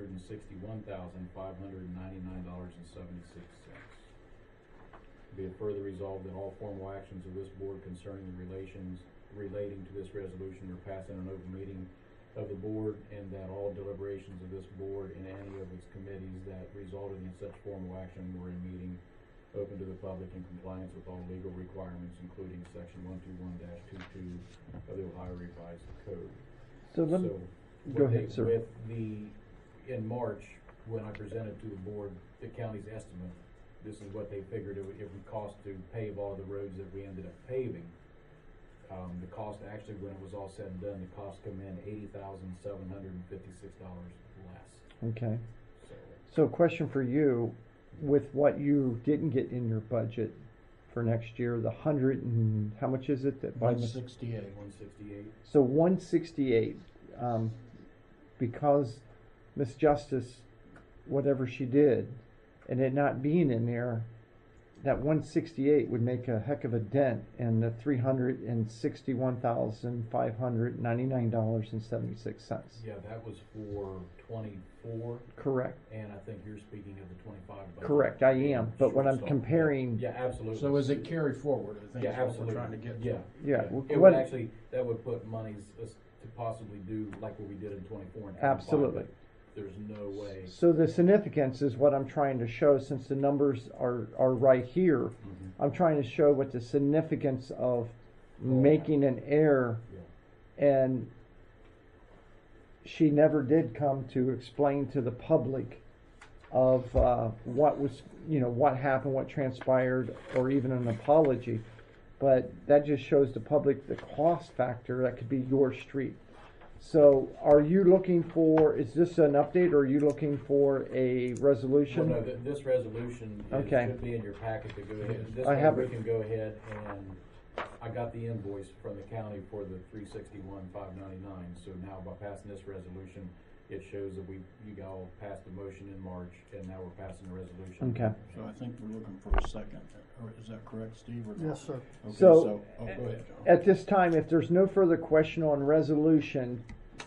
$361,599.76. Be it further resolved that all formal actions of this board concerning the relating to this resolution are passed in an open meeting of the board, and that all deliberations of this board and any of its committees that resulted in such formal action were in meeting open to the public in compliance with all legal requirements, including section 121-22 of the Ohio Revised Code. So let me, go ahead, sir. In March, when I presented to the board the county's estimate, this is what they figured it would cost to pave all the roads that we ended up paving. The cost actually, when it was all said and done, the cost come in $80,756 less. Okay. So, So question for you, with what you didn't get in your budget for next year, the 100 and, how much is it that by 168. 168. So 168, because Miss Justice, whatever she did, and it not being in there, that 168 would make a heck of a dent in the $361,599.76. Yeah, that was for 24, Correct. and I think you're speaking of the 25 budget. Correct, I am. But when I'm Shortstop. comparing, Yeah, absolutely. So is it carry forward, I think Yeah, is what absolutely. we're trying to get to. Yeah. yeah, It what- would actually, that would put monies to possibly do like what we did in 24 and 25. Absolutely. but There's no way. So the significance is what I'm trying to show, since the numbers are right here. Mhm. I'm trying to show what the significance of making an error, Yeah. and she never did come to explain to the public of what was, what happened, what transpired, or even an apology. But that just shows the public the cost factor that could be your street. So are you looking for, is this an update, or are you looking for a resolution? Well, no, this resolution Okay. should be in your packet to go ahead. This I way have we it. can go ahead and, I got the invoice from the county for the $361,599. So now by passing this resolution, it shows that you all passed the motion in March, and now we're passing the resolution. Okay. So I think we're looking for a second, or is that correct, Steve? Or not? Yes, sir. Okay, So- go ahead, John. At this time, if there's no further question on resolution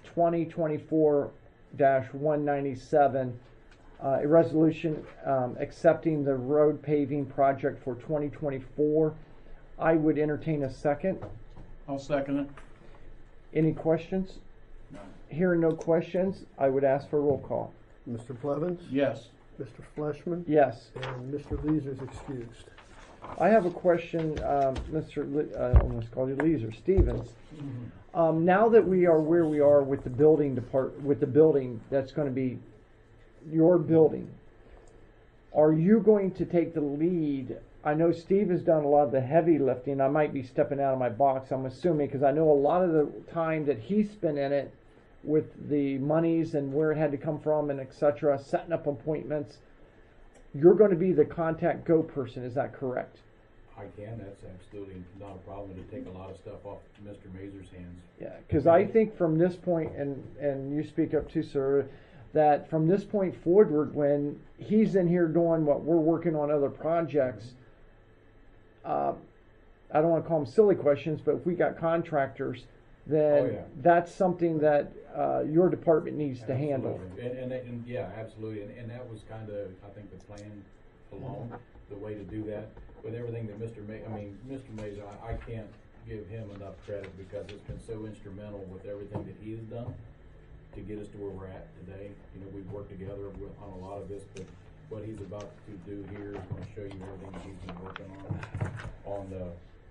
2024-197, a resolution accepting the road paving project for 2024, I would entertain a second. I'll second it. Any questions? No. Hearing no questions, I would ask for a roll call. Mr. Blevins? Yes. Mr. Fleshman? Yes. And Mr. Leeser's excused. I have a question, I almost called you Leeser, Stevens. Now that we are where we are with the building with the building that's going to be your building, are you going to take the lead? I know Steve has done a lot of the heavy lifting. I might be stepping out of my box, I'm assuming, because I know a lot of the time that he spent in it with the monies and where it had to come from and etc., setting up appointments. You're going to be the contact go person, is that correct? I can, that's absolutely not a problem. It'd take a lot of stuff off Mr. Mazur's hands. Yeah, because I think from this point, and you speak up too, sir, that from this point forward, when he's in here doing what we're working on other projects, I don't want to call them silly questions, but if we got contractors, then Oh, yeah. that's something that your department needs to handle. Absolutely. And yeah, absolutely. And that was kind of, I think, the plan along, the way to do that. With everything that Mr. Mazur, I can't give him enough credit because it's been so instrumental with everything that he has done to get us to where we're at today. We've worked together on a lot of this, but what he's about to do here is going to show you everything that he's been working on the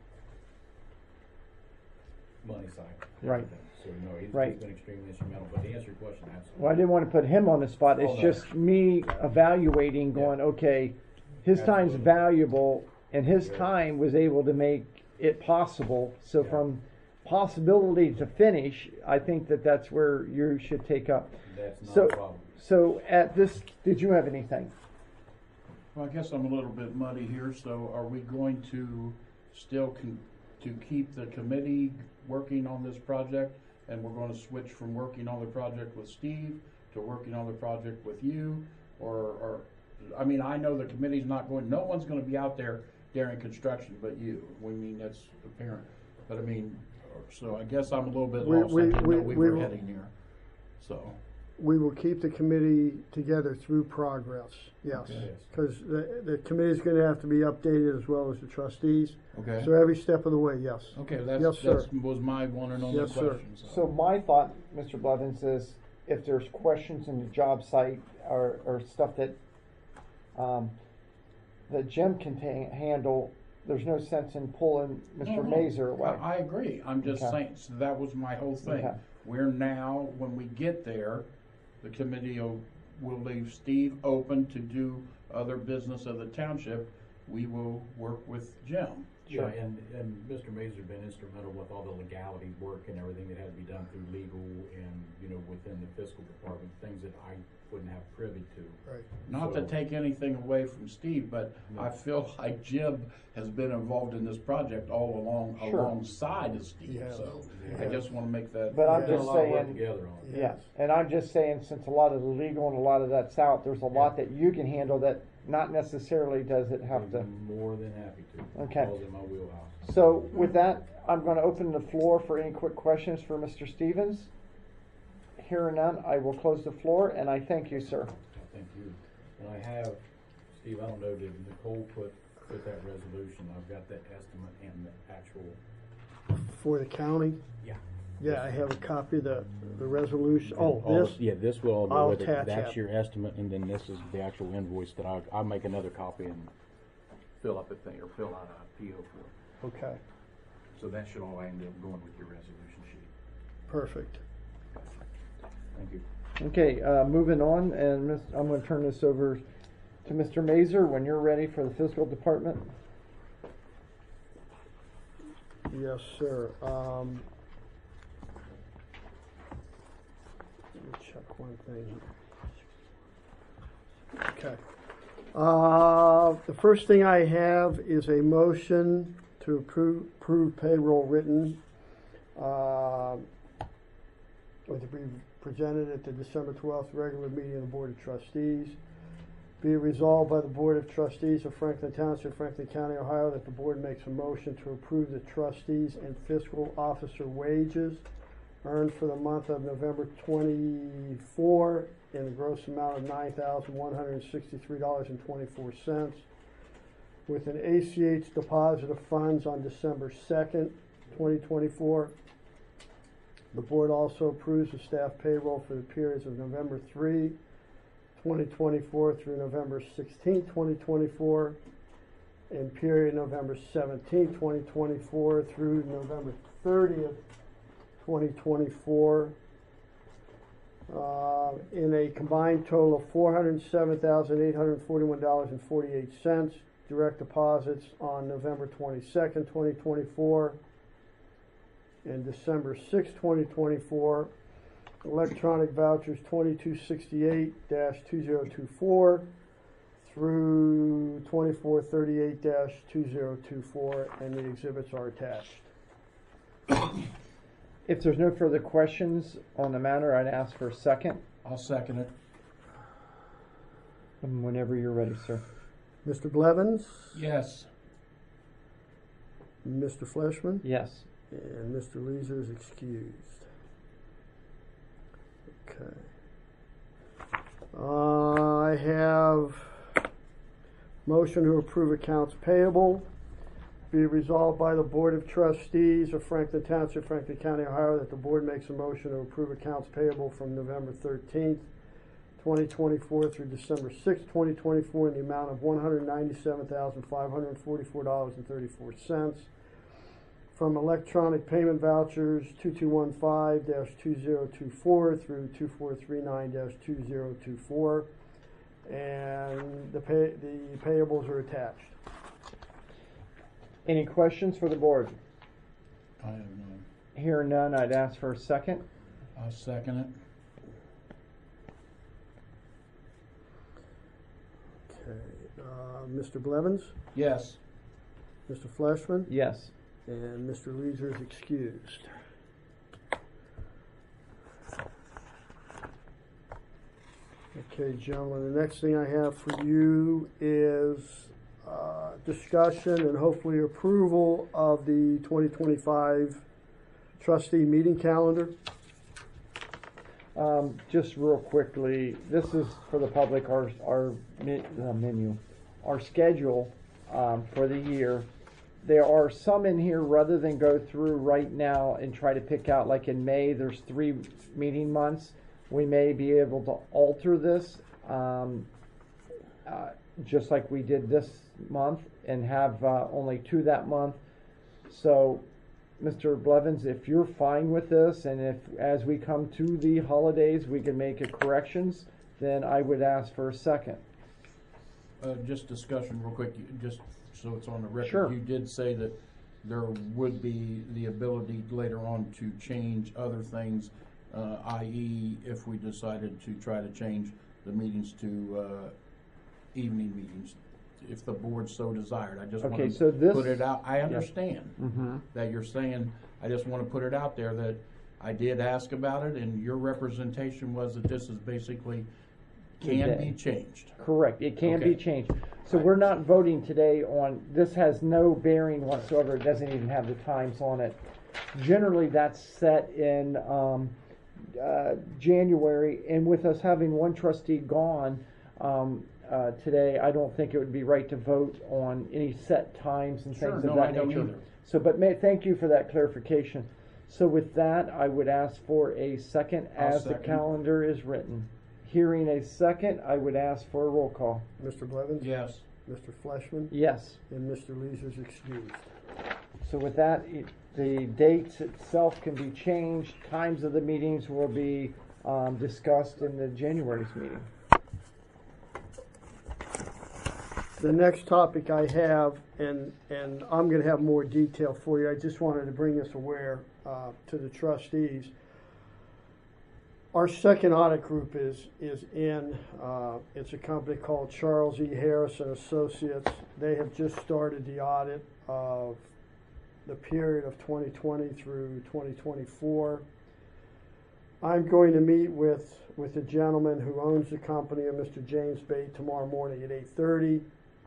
money side. Right. So no, he's Right. been extremely instrumental. But to answer your question, absolutely. Well, I didn't want to put him on the spot. It's Oh, no. just me evaluating, going, okay, his time's Absolutely. valuable, and his Yeah. time was able to make it possible. So Yeah. from possibility to finish, I think that that's where you should take up. That's not So, a problem. so at this, did you have anything? Well, I guess I'm a little bit muddy here, so are we going to still to keep the committee working on this project, and we're going to switch from working on the project with Steve to working on the project with you, or I mean, I know the committee's not going, no one's going to be out there during construction but you. We mean, that's apparent, but I mean, so I guess I'm a little bit lost. I didn't know we were heading here, so. we will keep the committee together through progress, yes. Okay. Because the committee's gonna have to be updated as well as the trustees. Okay. So every step of the way, yes. Okay, Yes, that's, sir. that was my one and only Yes, sir. question. So my thought, Mr. Blevins, is if there's questions in the job site or stuff that, that Jim can handle, there's no sense in pulling Mr. Mazer away. I agree. I'm just Okay. saying, so that was my whole thing. Okay. We're now, when we get there, the committee will leave Steve open to do other business of the township. We will work with Jim. Yeah, and Mr. Mazer's been instrumental with all the legality work and everything that had to be done through legal and, you know, within the fiscal department, things that I wouldn't have privy to. Right. Not to So- take anything away from Steve, but I feel like Jim has been involved in this project all along, Sure. alongside of Steve, Yeah. so I Yeah. just wanna make that. But I'm Yeah. Done a just lot of work saying, together on it. yeah, and I'm just saying, since a lot of the legal and a lot of that's out, there's a lot that you can handle that not necessarily does it have to. I'm more than happy to. Okay. Falls in my wheelhouse. So with that, I'm gonna open the floor for any quick questions for Mr. Stevens. Hearing none, I will close the floor, and I thank you, sir. Thank you. And I have, Steve, I don't know, did Nicole put that resolution? I've got that estimate and the actual. For the county? Yeah. Yeah, I have a copy of the resolution. Oh, this? Yeah, this will all I'll go with it. attach That's that. your estimate, and then this is the actual invoice that I'll make another copy and fill up a thing, or fill out a PO for. Okay, So that should all end up going with your resolution sheet. perfect. Thank you. Okay, moving on, and I'm gonna turn this over to Mr. Mazer when you're ready for the fiscal department. Yes, sir. Let me check one thing. Okay. The first thing I have is a motion to approve payroll written, or to be presented at the December 12th regular meeting of the Board of Trustees. Be it resolved by the Board of Trustees of Franklin Township, Franklin County, Ohio, that the board makes a motion to approve the trustees and fiscal officer wages earned for the month of November 24 in the gross amount of $9,163.24 with an ACH deposit of funds on December 2nd, 2024. The board also approves the staff payroll for the periods of November 3, 2024 through November 16, 2024, and period November 17, 2024 through November 30th, 2024, in a combined total of $407,841.48. Direct deposits on November 22nd, 2024, and December 6, 2024. Electronic vouchers 2268-2024 through 2438-2024, and the exhibits are attached. If there's no further questions on the matter, I'd ask for a second. I'll second it. Whenever you're ready, sir. Mr. Blevins? Yes. Mr. Fleshman? Yes. And Mr. Leeser is excused. Okay. I have motion to approve accounts payable. Be resolved by the Board of Trustees of Franklin Township, Franklin County, Ohio, that the board makes a motion to approve accounts payable from November 13th, 2024 through December 6th, 2024 in the amount of $197,544.34. From electronic payment vouchers 2215-2024 through 2439-2024, and the payables are attached. Any questions for the board? I have none. Hearing none, I'd ask for a second. I'll second it. Okay, Mr. Blevins, Yes. Mr. Fleshman, Yes. and Mr. Leeser is excused. Okay, gentlemen, the next thing I have for you is discussion and hopefully approval of the 2025 trustee meeting calendar. Just real quickly, this is for the public, our menu, our schedule, for the year. There are some in here, rather than go through right now and try to pick out, like in May, there's 3 meeting months. We may be able to alter this, just like we did this month, and have only 2 that month. So, Mr. Blevins, if you're fine with this, and if as we come to the holidays we can make corrections, then I would ask for a second. Just discussion real quick, just so it's on the record. Sure. You did say that there would be the ability later on to change other things, i.e. if we decided to try to change the meetings to evening meetings, if the board so desired. I just want Okay, to so this- put it out. I understand Mm-hmm. that you're saying, I just want to put it out there that I did ask about it, and your representation was that this is basically can Okay. be changed. Correct, it can be Okay. changed. So we're not voting today on, this has no bearing whatsoever, it doesn't even have the times on it. Generally, that's set in January, and with us having one trustee gone today, I don't think it would be right to vote on any set times and Sure, things no, of that I don't nature. either. So, but thank you for that clarification. So with that, I would ask for a second I'll as the second. calendar is written. Hearing a second, I would ask for a roll call. Mr. Blevins? Yes. Mr. Fleshman? Yes. And Mr. Leeser's excused. So with that, the dates itself can be changed. Times of the meetings will be discussed in the January's meeting. The next topic I have, and I'm going to have more detail for you, I just wanted to bring this aware to the trustees. Our second audit group is in, it's a company called Charles E. Harris and Associates. They have just started the audit of the period of 2020 through 2024. I'm going to meet with the gentleman who owns the company, Mr. James Bate, tomorrow morning at 8:30.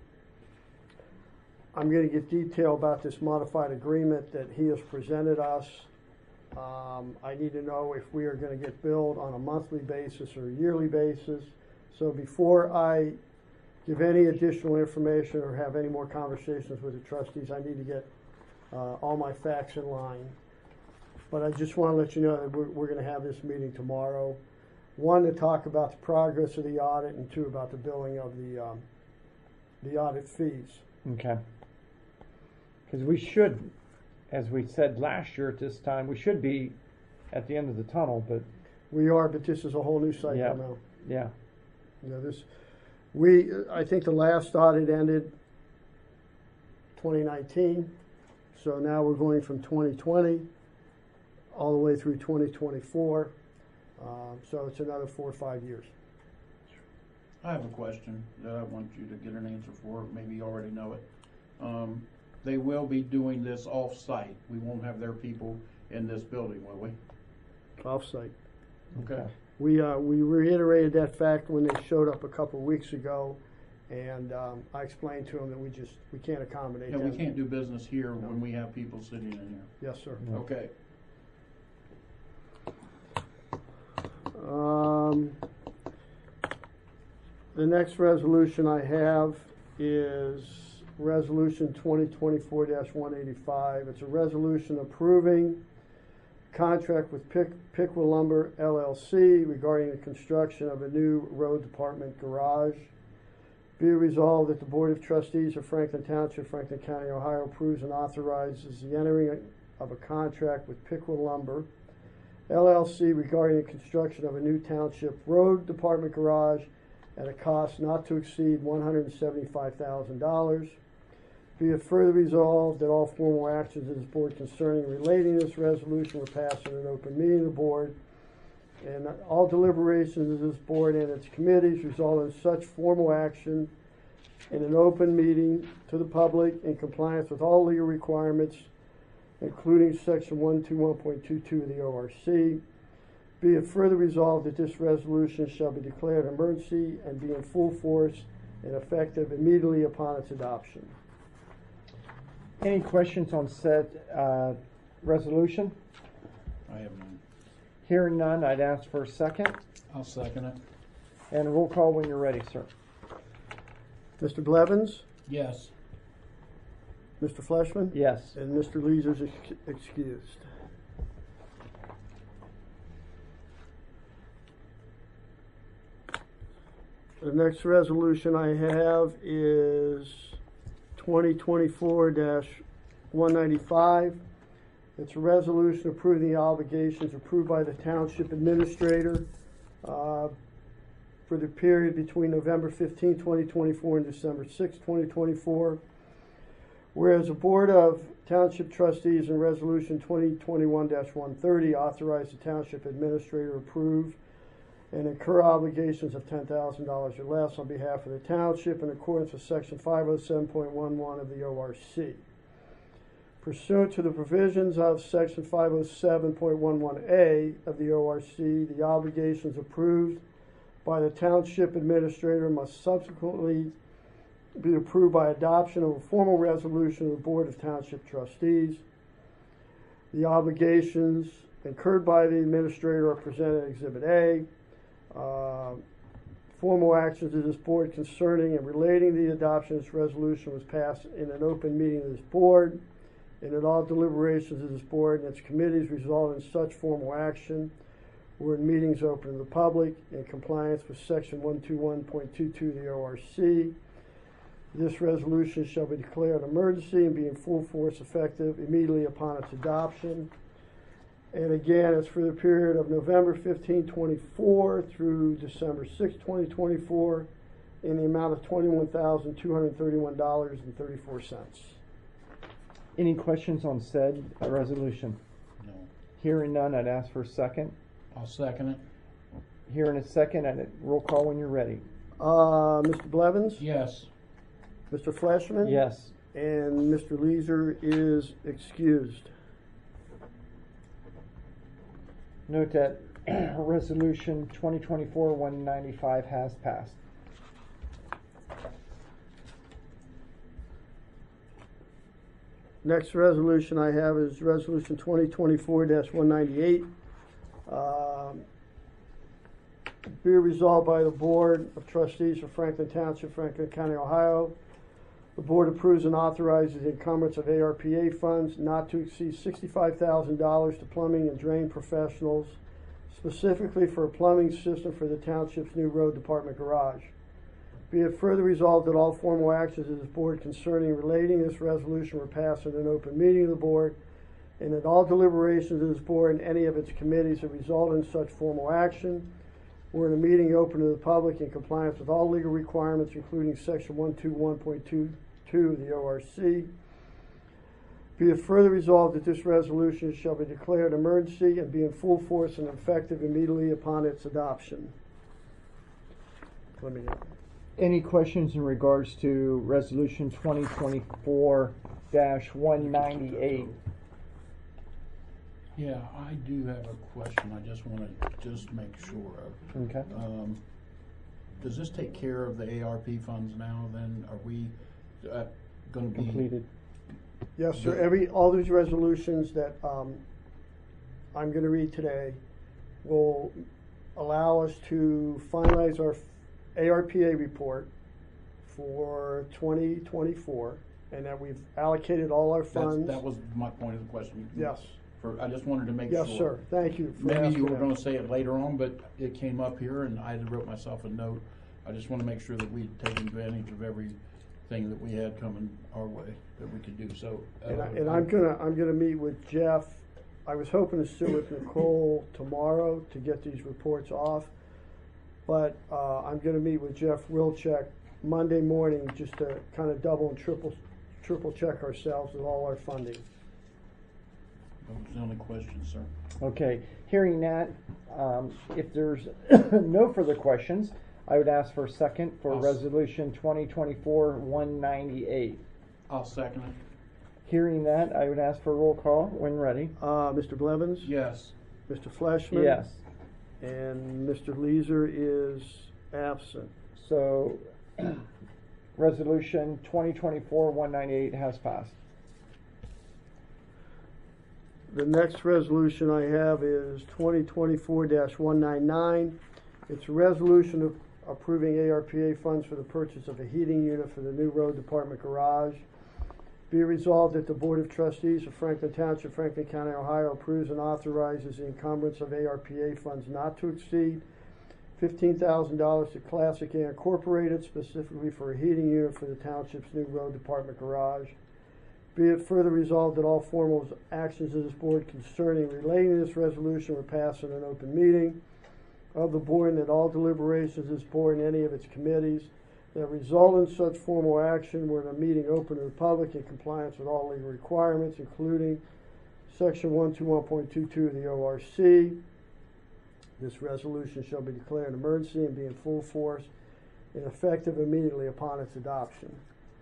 I'm going to get detail about this modified agreement that he has presented us. I need to know if we are going to get billed on a monthly basis or a yearly basis. So before I give any additional information or have any more conversations with the trustees, I need to get all my facts in line. But I just want to let you know that we're going to have this meeting tomorrow. 1, to talk about the progress of the audit, and 2, about the billing of the audit fees. Okay. Because we should, as we said last year at this time, we should be at the end of the tunnel, but We are, but this is a whole new cycle Yeah. now. yeah. You know, I think the last audit ended 2019, so now we're going from 2020 all the way through 2024. So it's another 4 or 5 years. I have a question that I want you to get an answer for. Maybe you already know it. They will be doing this off-site. We won't have their people in this building, will we? Off-site. Okay. We reiterated that fact when they showed up a couple of weeks ago, and I explained to them that we can't accommodate Yeah, them. we can't do business here when we have people sitting in here. Yes, sir. Okay. The next resolution I have is Resolution 2024-185. It's a resolution approving contract with Pickwa Lumber LLC regarding the construction of a new road department garage. Be it resolved that the Board of Trustees of Franklin Township, Franklin County, Ohio approves and authorizes the entering of a contract with Pickwa Lumber LLC regarding the construction of a new township road department garage at a cost not to exceed $175,000. Be it further resolved that all formal actions of this board concerning relating this resolution were passed in an open meeting of the board, and all deliberations of this board and its committees result in such formal action in an open meeting to the public in compliance with all legal requirements, including section 121.22 of the ORC. Be it further resolved that this resolution shall be declared an emergency and be in full force and effective immediately upon its adoption. Any questions on said resolution? I have none. Hearing none, I'd ask for a second. I'll second it. And a roll call when you're ready, sir. Mr. Blevins? Yes. Mr. Fleshman? Yes. And Mr. Leeser's excused. The next resolution I have is 2024-195. It's a resolution approving the obligations approved by the Township Administrator for the period between November 15, 2024 and December 6, 2024. Whereas the Board of Township Trustees in Resolution 2021-130 authorized the Township Administrator approve and incur obligations of $10,000 or less on behalf of the Township in accordance with Section 507.11 of the ORC. Pursuant to the provisions of Section 507.11A of the ORC, the obligations approved by the Township Administrator must subsequently be approved by adoption of a formal resolution of the Board of Township Trustees. The obligations incurred by the Administrator are presented in Exhibit A. Formal actions of this Board concerning and relating the adoption of this resolution was passed in an open meeting of this Board, and that all deliberations of this Board and its committees result in such formal action or in meetings open to the public in compliance with Section 121.22 of the ORC. This resolution shall be declared an emergency and be in full force effective immediately upon its adoption. And again, it's for the period of November 15, 2024 through December 6, 2024 in the amount of $21,231.34. Any questions on said resolution? No. Hearing none, I'd ask for a second. I'll second it. Hearing a second, and a roll call when you're ready. Mr. Blevins? Yes. Mr. Fleshman? Yes. And Mr. Leeser is excused. Note that resolution 2024-195 has passed. Next resolution I have is Resolution 2024-198. Be resolved by the Board of Trustees for Franklin Township, Franklin County, Ohio. The Board approves and authorizes the encumbrance of ARPA funds not to exceed $65,000 to plumbing and drain professionals, specifically for a plumbing system for the Township's new road department garage. Be it further resolved that all formal actions of this Board concerning relating this resolution were passed in an open meeting of the Board, and that all deliberations of this Board and any of its committees that result in such formal action were in a meeting open to the public in compliance with all legal requirements, including Section 121.22 of the ORC. Be it further resolved that this resolution shall be declared emergency and be in full force and effective immediately upon its adoption. Let me know. Any questions in regards to resolution 2024-198? Yeah, I do have a question. I just want to make sure of. Okay. Does this take care of the ARP funds now? Then are we going to be Completed. Yes, sir. All these resolutions that I'm going to read today will allow us to finalize our ARPA report for 2024, and that we've allocated all our funds. That was my point of the question. Yes. I just wanted to make sure. Yes, sir. Thank you for Maybe asking you were that. going to say it later on, but it came up here, and I wrote myself a note. I just want to make sure that we take advantage of everything that we had coming our way that we could do. So, And I'm gonna meet with Jeff. I was hoping to sit with Nicole tomorrow to get these reports off, but I'm gonna meet with Jeff Wilczek Monday morning just to kind of double and triple check ourselves with all our funding. That was the only question, sir. Okay. Hearing that, if there's no further questions, I would ask for a second for resolution 2024-198. I'll second it. Hearing that, I would ask for a roll call when ready. Mr. Blevins? Yes. Mr. Fleshman? Yes. And Mr. Leeser is absent. So, resolution 2024-198 has passed. The next resolution I have is 2024-199. It's a resolution of approving ARPA funds for the purchase of a heating unit for the new road department garage. Be resolved that the Board of Trustees of Franklin Township, Franklin County, Ohio approves and authorizes the encumbrance of ARPA funds not to exceed $15,000 to Classic Air Incorporated, specifically for a heating unit for the township's new road department garage. Be it further resolved that all formal actions of this board concerning relating to this resolution were passed in an open meeting of the board, and that all deliberations of this board and any of its committees that result in such formal action were in a meeting open to the public in compliance with all legal requirements, including Section 121.22 of the ORC. This resolution shall be declared an emergency and be in full force and effective immediately upon its adoption.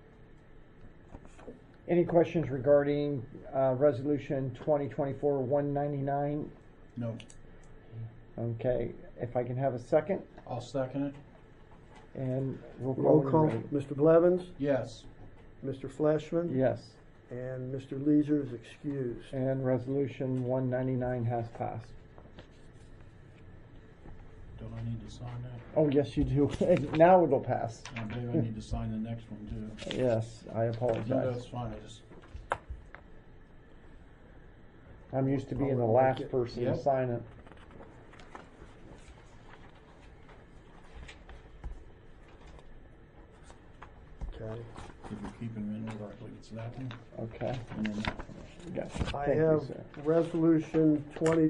Any questions regarding Resolution 2024-199? No. Okay, if I can have a second, I'll second it. and roll call. Roll when call, you're ready. Mr. Blevins, Yes. Mr. Fleshman, Yes, and Mr. Leisure is excused. and Resolution 199 has passed. Don't I need to sign that? Oh, yes, you do. Now it'll pass. I believe I need to sign the next one too. Yes, I No, apologize. that's fine, I just, I'm used to being the I'll last make it- person to Yep. sign it. Okay. if you're keeping them in order, I believe it's that one, Okay, and then that one. gotcha. I Thank you, have sir. Resolution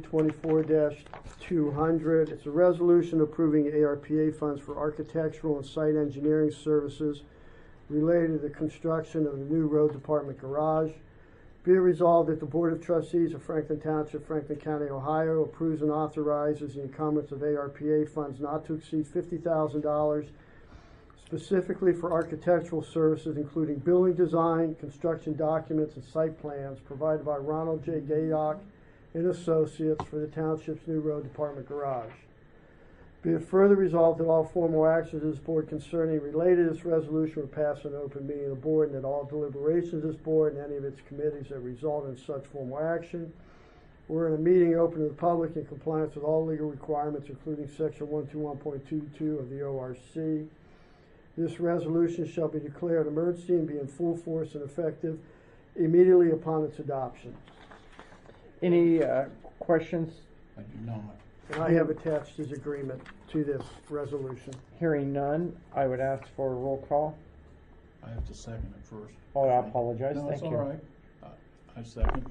2024-200. It's a resolution approving ARPA funds for architectural and site engineering services related to the construction of the new road department garage. Be it resolved that the Board of Trustees of Franklin Township, Franklin County, Ohio approves and authorizes the encumbrance of ARPA funds not to exceed $50,000 specifically for architectural services, including building design, construction documents, and site plans provided by Ronald J. Gayock and Associates for the township's new road department garage. Be it further resolved that all formal actions of this board concerning related to this resolution were passed in an open meeting of the board, and that all deliberations of this board and any of its committees that result in such formal action were in a meeting open to the public in compliance with all legal requirements, including Section 121.22 of the ORC. This resolution shall be declared an emergency and be in full force and effective immediately upon its adoption. Any questions? I do not. And I have attached his agreement to this resolution. Hearing none, I would ask for a roll call. I have to second it first. Oh, I apologize. No, Thank it's you. all right. I second.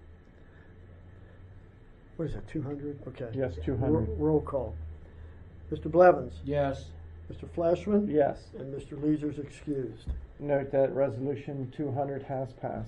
What is that, 200? Okay. Yes, 200. Roll call. Mr. Blevins, Yes. Mr. Fleshman, Yes. and Mr. Leisure's excused. Note that Resolution 200 has passed.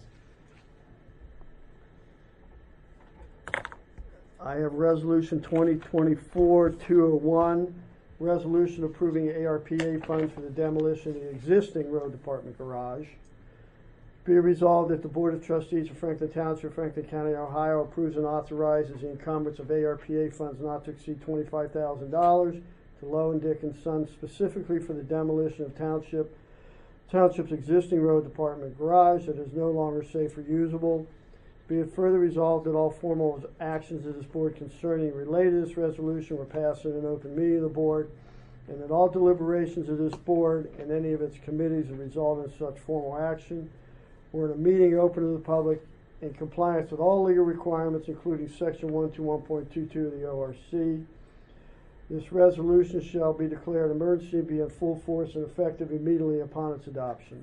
I have Resolution 2024-201, resolution approving ARPA funds for the demolition of the existing road department garage. Be it resolved that the Board of Trustees of Franklin Township, Franklin County, Ohio approves and authorizes the encumbrance of ARPA funds not to exceed $25,000 to Lowe and Dick and Sons specifically for the demolition of Township's existing road department garage that is no longer safe or usable. Be it further resolved that all formal actions of this board concerning related to this resolution were passed in an open meeting of the board, and that all deliberations of this board and any of its committees that result in such formal action were in a meeting open to the public in compliance with all legal requirements, including Section 121.22 of the ORC. This resolution shall be declared an emergency and be in full force and effective immediately upon its adoption.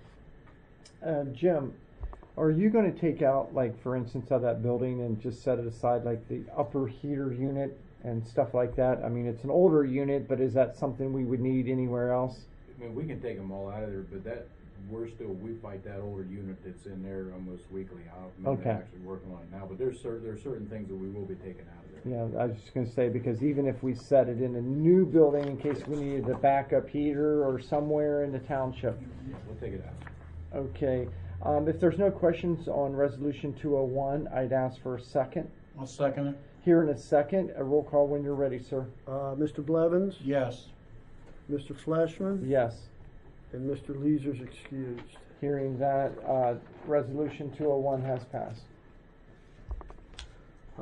Jim, are you going to take out, like, for instance, of that building and just set it aside, like the upper heater unit and stuff like that? I mean, it's an older unit, but is that something we would need anywhere else? I mean, we can take them all out of there, but we fight that older unit that's in there almost weekly. I'm Okay. actually working on it now, but there's certain things that we will be taking out of there. Yeah, I was just going to say, because even if we set it in a new building in case we needed a backup heater or somewhere in the township. Yeah, we'll take it out. Okay. If there's no questions on Resolution 201, I'd ask for a second. I'll second it. Here in a second, a roll call when you're ready, sir. Mr. Blevins, Yes. Mr. Fleshman, Yes. and Mr. Leisure's excused. Hearing that, Resolution 201 has passed.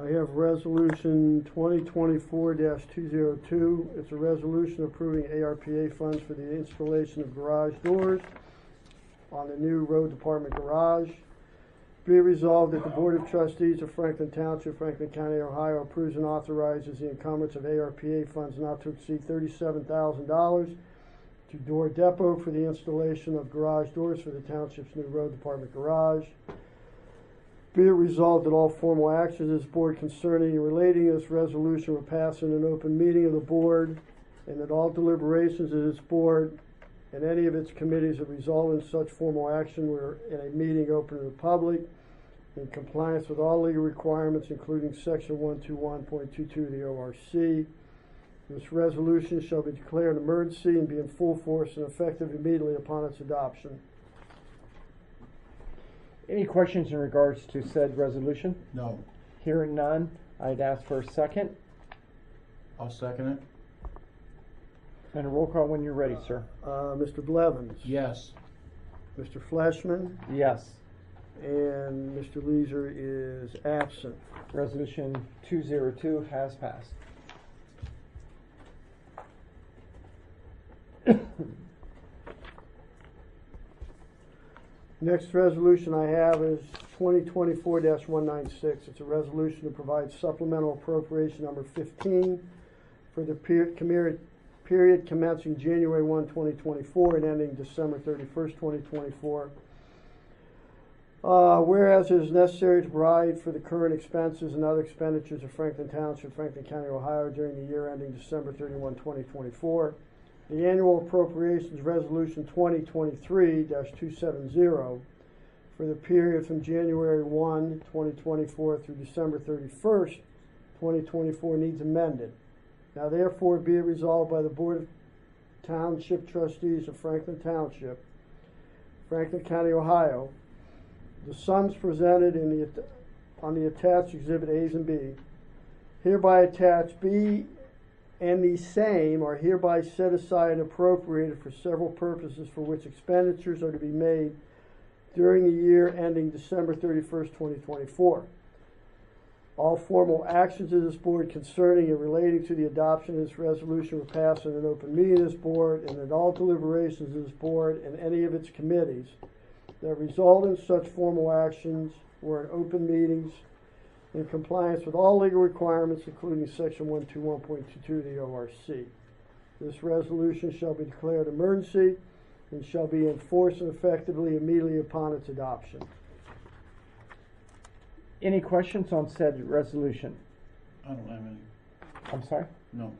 I have resolution 2024-202. It's a resolution approving ARPA funds for the installation of garage doors on the new road department garage. Be it resolved that the Board of Trustees of Franklin Township, Franklin County, Ohio approves and authorizes the encumbrance of ARPA funds not to exceed $37,000 to Door Depot for the installation of garage doors for the township's new road department garage. Be it resolved that all formal actions of this board concerning and relating this resolution were passed in an open meeting of the board, and that all deliberations of this board and any of its committees that result in such formal action were in a meeting open to the public in compliance with all legal requirements, including section 121.22 of the ORC. This resolution shall be declared an emergency and be in full force and effective immediately upon its adoption. Any questions in regards to said resolution? No. Hearing none, I'd ask for a second I'll second it. and a roll call when you're ready, sir. Mr. Blevins? Yes. Mr. Fleshman? Yes. And Mr. Leeser is absent. Resolution 202 has passed. Next resolution I have is 2024-196. It's a resolution to provide supplemental appropriation number 15 for the period commencing January 1, 2024 and ending December 31st, 2024. Whereas it is necessary to provide for the current expenses and other expenditures of Franklin Township, Franklin County, Ohio during the year ending December 31, 2024. The annual appropriations resolution 2023-270 for the period from January 1, 2024 through December 31st, 2024 needs amended. Now therefore be it resolved by the Board of Township Trustees of Franklin Township, Franklin County, Ohio, the sums presented on the attached exhibit A's and B, hereby attached B and the same are hereby set aside and appropriated for several purposes for which expenditures are to be made during the year ending December 31st, 2024. All formal actions of this board concerning and relating to the adoption of this resolution were passed in an open meeting of this board, and that all deliberations of this board and any of its committees that result in such formal actions were in open meetings in compliance with all legal requirements, including section 121.22 of the ORC. This resolution shall be declared emergency and shall be in force and effectively immediately upon its adoption. Any questions on said resolution? I don't have any. I'm sorry? No.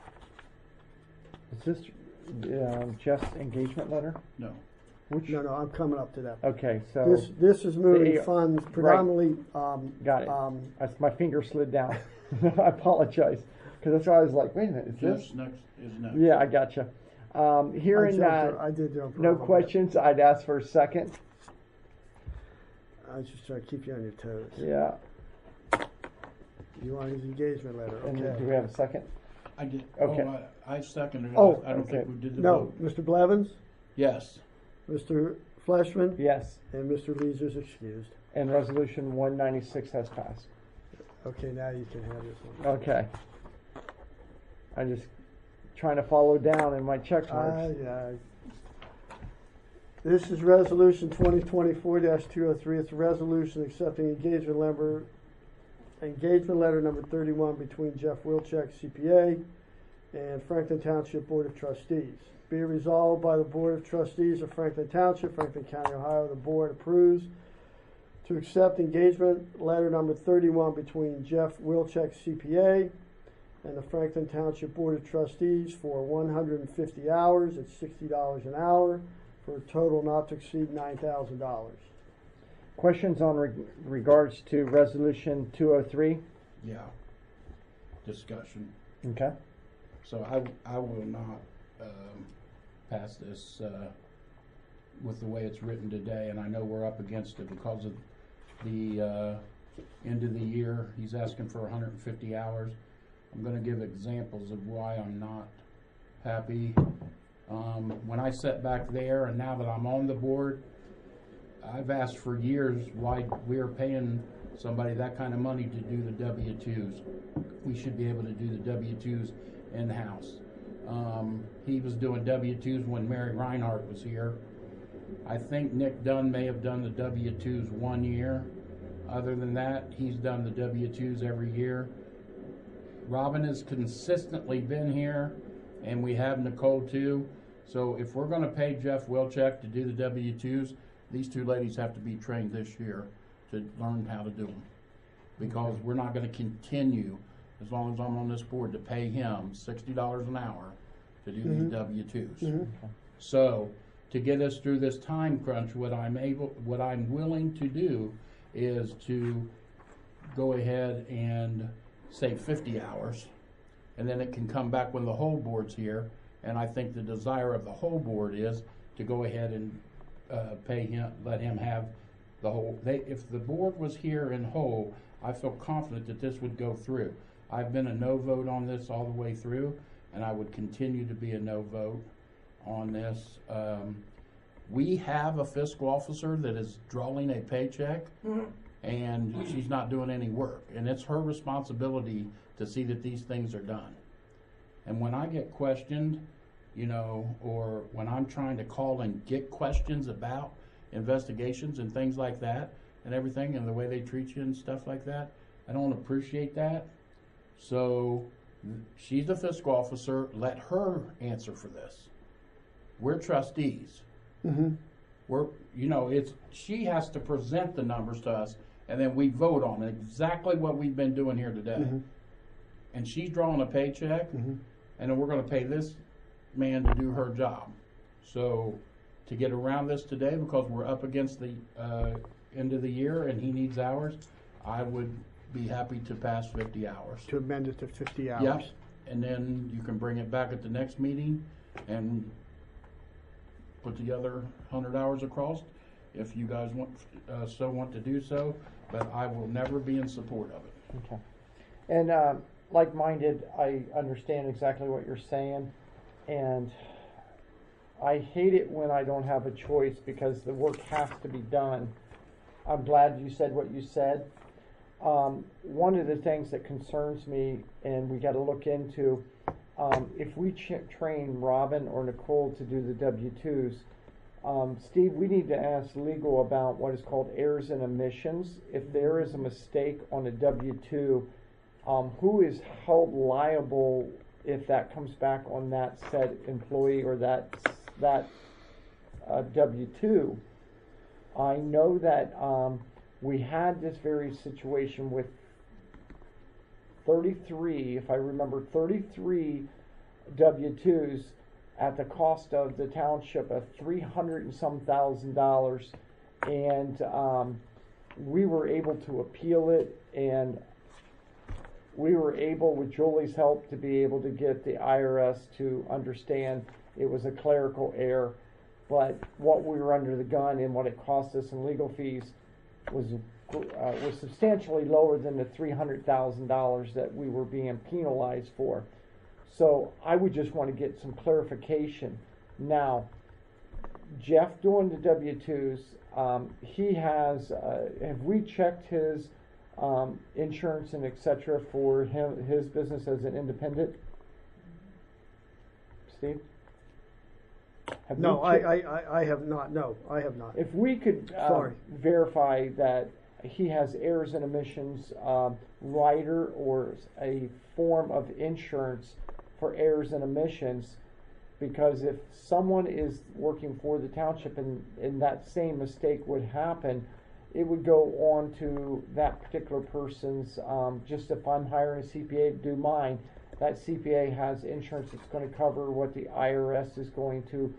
Is this just engagement letter? No. Which? No, I'm coming up to that. Okay, so This is moving The- funds predominantly, got it. My finger slid down. I apologize, because that's why I was like, wait a minute, is Jeff's this? next is next. Yeah, I gotcha. Hearing I did jump no around. questions, I'd ask for a second. I was just trying to keep you on your toes. Yeah, You want his engagement letter, and okay. do we have a second? I did. Okay. Oh, I seconded it. Oh, I don't okay. think we did the No, vote. Mr. Blevins, Yes. Mr. Fleshman, Yes, and Mr. Leeser's excused. and resolution 196 has passed. Okay, now you can have this one. Okay. I'm just trying to follow down in my check marks. This is resolution 2024-203. It's a resolution accepting engagement letter number 31 between Jeff Wilczek, CPA, and Franklin Township Board of Trustees. Be it resolved by the Board of Trustees of Franklin Township, Franklin County, Ohio, the board approves to accept engagement letter number 31 between Jeff Wilczek, CPA, and the Franklin Township Board of Trustees for 150 hours at $60 an hour for a total not to exceed $9,000. Questions on regards to resolution 203? Yeah. Discussion. Okay. So I will not pass this with the way it's written today, and I know we're up against it because of the end of the year. He's asking for 150 hours. I'm going to give examples of why I'm not happy. When I sat back there, and now that I'm on the board, I've asked for years why we're paying somebody that kind of money to do the W-2s. We should be able to do the W-2s in-house. He was doing W-2s when Mary Reinhardt was here. I think Nick Dunn may have done the W-2s 1 year. Other than that, he's done the W-2s every year. Robin has consistently been here, and we have Nicole too. So if we're gonna pay Jeff Wilczek to do the W-2s, these two ladies have to be trained this year to learn how to do them. Because we're not gonna continue, as long as I'm on this board, to pay him $60 an hour to do these W-2s. So, to get us through this time crunch, what I'm willing to do is to go ahead and say 50 hours, and then it can come back when the whole board's here. And I think the desire of the whole board is to go ahead and pay him, let him have the whole. If the board was here in whole, I feel confident that this would go through. I've been a no vote on this all the way through, and I would continue to be a no vote on this. We have a fiscal officer that is drawing a paycheck, and she's not doing any work. And it's her responsibility to see that these things are done. And when I get questioned, or when I'm trying to call and get questions about investigations and things like that and everything and the way they treat you and stuff like that, I don't appreciate that. So she's the fiscal officer. Let her answer for this. We're trustees. She has to present the numbers to us, and then we vote on it, exactly what we've been doing here today. And she's drawing a paycheck, and then we're going to pay this man to do her job. So to get around this today, because we're up against the end of the year and he needs hours, I would be happy to pass 50 hours. To amend it to 50 hours. Yep. And then you can bring it back at the next meeting and put the other 100 hours across if you guys want to do so, but I will never be in support of it. Okay. And like-minded, I understand exactly what you're saying, and I hate it when I don't have a choice because the work has to be done. I'm glad you said what you said. One of the things that concerns me, and we got to look into, if we train Robin or Nicole to do the W-2s, Steve, we need to ask legal about what is called errors and omissions. If there is a mistake on a W-2, who is held liable if that comes back on that said employee or that W-2? I know that we had this very situation with 33, if I remember, 33 W-2s at the cost of the township of $300 and some thousand, and we were able to appeal it, and we were able, with Julie's help, to be able to get the IRS to understand it was a clerical error, but what we were under the gun and what it cost us in legal fees was substantially lower than the $300,000 that we were being penalized for. So I would just want to get some clarification. Now, Jeff doing the W-2s, he has, have we checked his insurance and etc. for his business as an independent? Steve? No, I have not. No, I have not. If we could verify that he has errors and omissions rider or a form of insurance for errors and omissions, because if someone is working for the township and that same mistake would happen, it would go on to that particular person's, just if I'm hiring a CPA to do mine, that CPA has insurance that's going to cover what the IRS is going to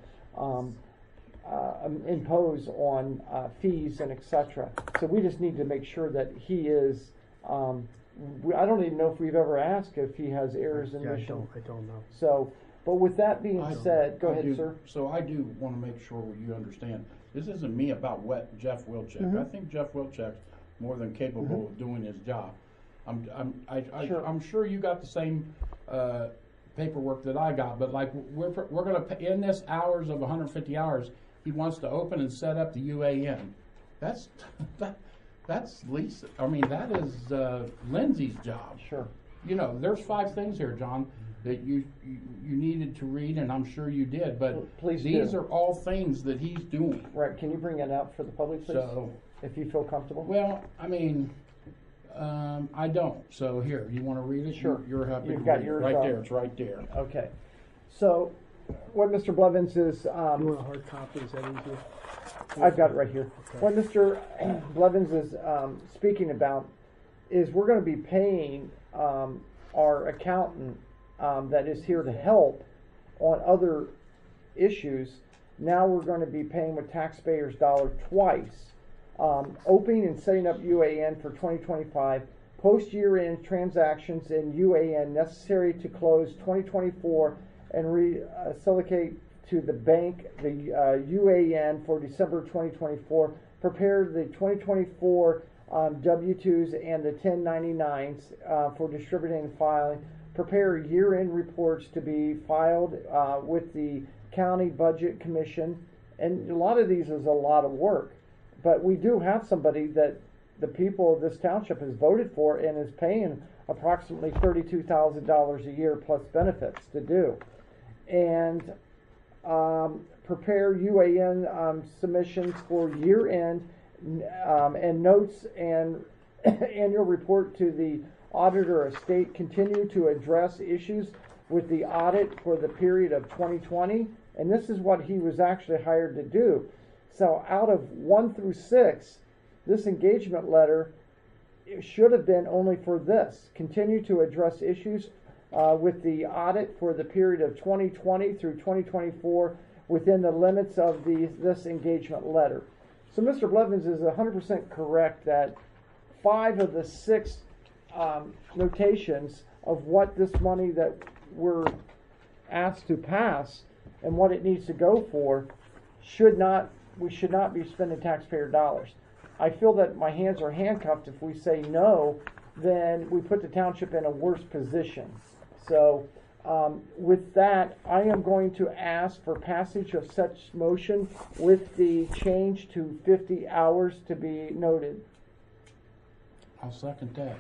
impose on fees and etc. So we just need to make sure that he is, I don't even know if we've ever asked if he has errors and omissions. I don't know. So, but with that being said, go ahead, sir. So I do want to make sure you understand, this isn't me about Jeff Wilczek. I think Jeff Wilczek's more than capable of doing his job. I'm sure you got the same paperwork that I got, but like we're going to pay in this hours of 150 hours. He wants to open and set up the UAN. That's Lisa, I mean, that is Lindsay's job. Sure. You know, there's 5 things here, John, that you needed to read, and I'm sure you did, but Please these do. are all things that he's doing. Right, can you bring that out for the public, please? So, If you feel comfortable? well, I mean, I don't, so here, you wanna read it? Sure. You're happy to You've got read it. yours Right on. there, it's right there. Okay. So, what Mr. Blevins is, You want a hard copy, is that easier? I've got it right here. Okay. What Mr. Blevins is speaking about is we're going to be paying our accountant that is here to help on other issues. Now we're going to be paying with taxpayers' dollar twice. Opening and setting up UAN for 2025, post year-end transactions in UAN necessary to close 2024 and reallocate to the bank the UAN for December 2024, prepare the 2024 W-2s and the 1099s for distributing and filing, prepare year-end reports to be filed with the county budget commission, and a lot of these is a lot of work, but we do have somebody that the people of this township has voted for and is paying approximately $32,000 a year plus benefits to do. And prepare UAN submissions for year-end and notes and annual report to the auditor of state. Continue to address issues with the audit for the period of 2020. And this is what he was actually hired to do. So out of 1 through 6, this engagement letter should have been only for this. Continue to address issues with the audit for the period of 2020 through 2024 within the limits of this engagement letter. So Mr. Blevins is 100% correct that 5 of the 6 notations of what this money that we're asked to pass and what it needs to go for we should not be spending taxpayer dollars. I feel that my hands are handcuffed. If we say no, then we put the township in a worse position. So with that, I am going to ask for passage of such motion with the change to 50 hours to be noted. I'll second that.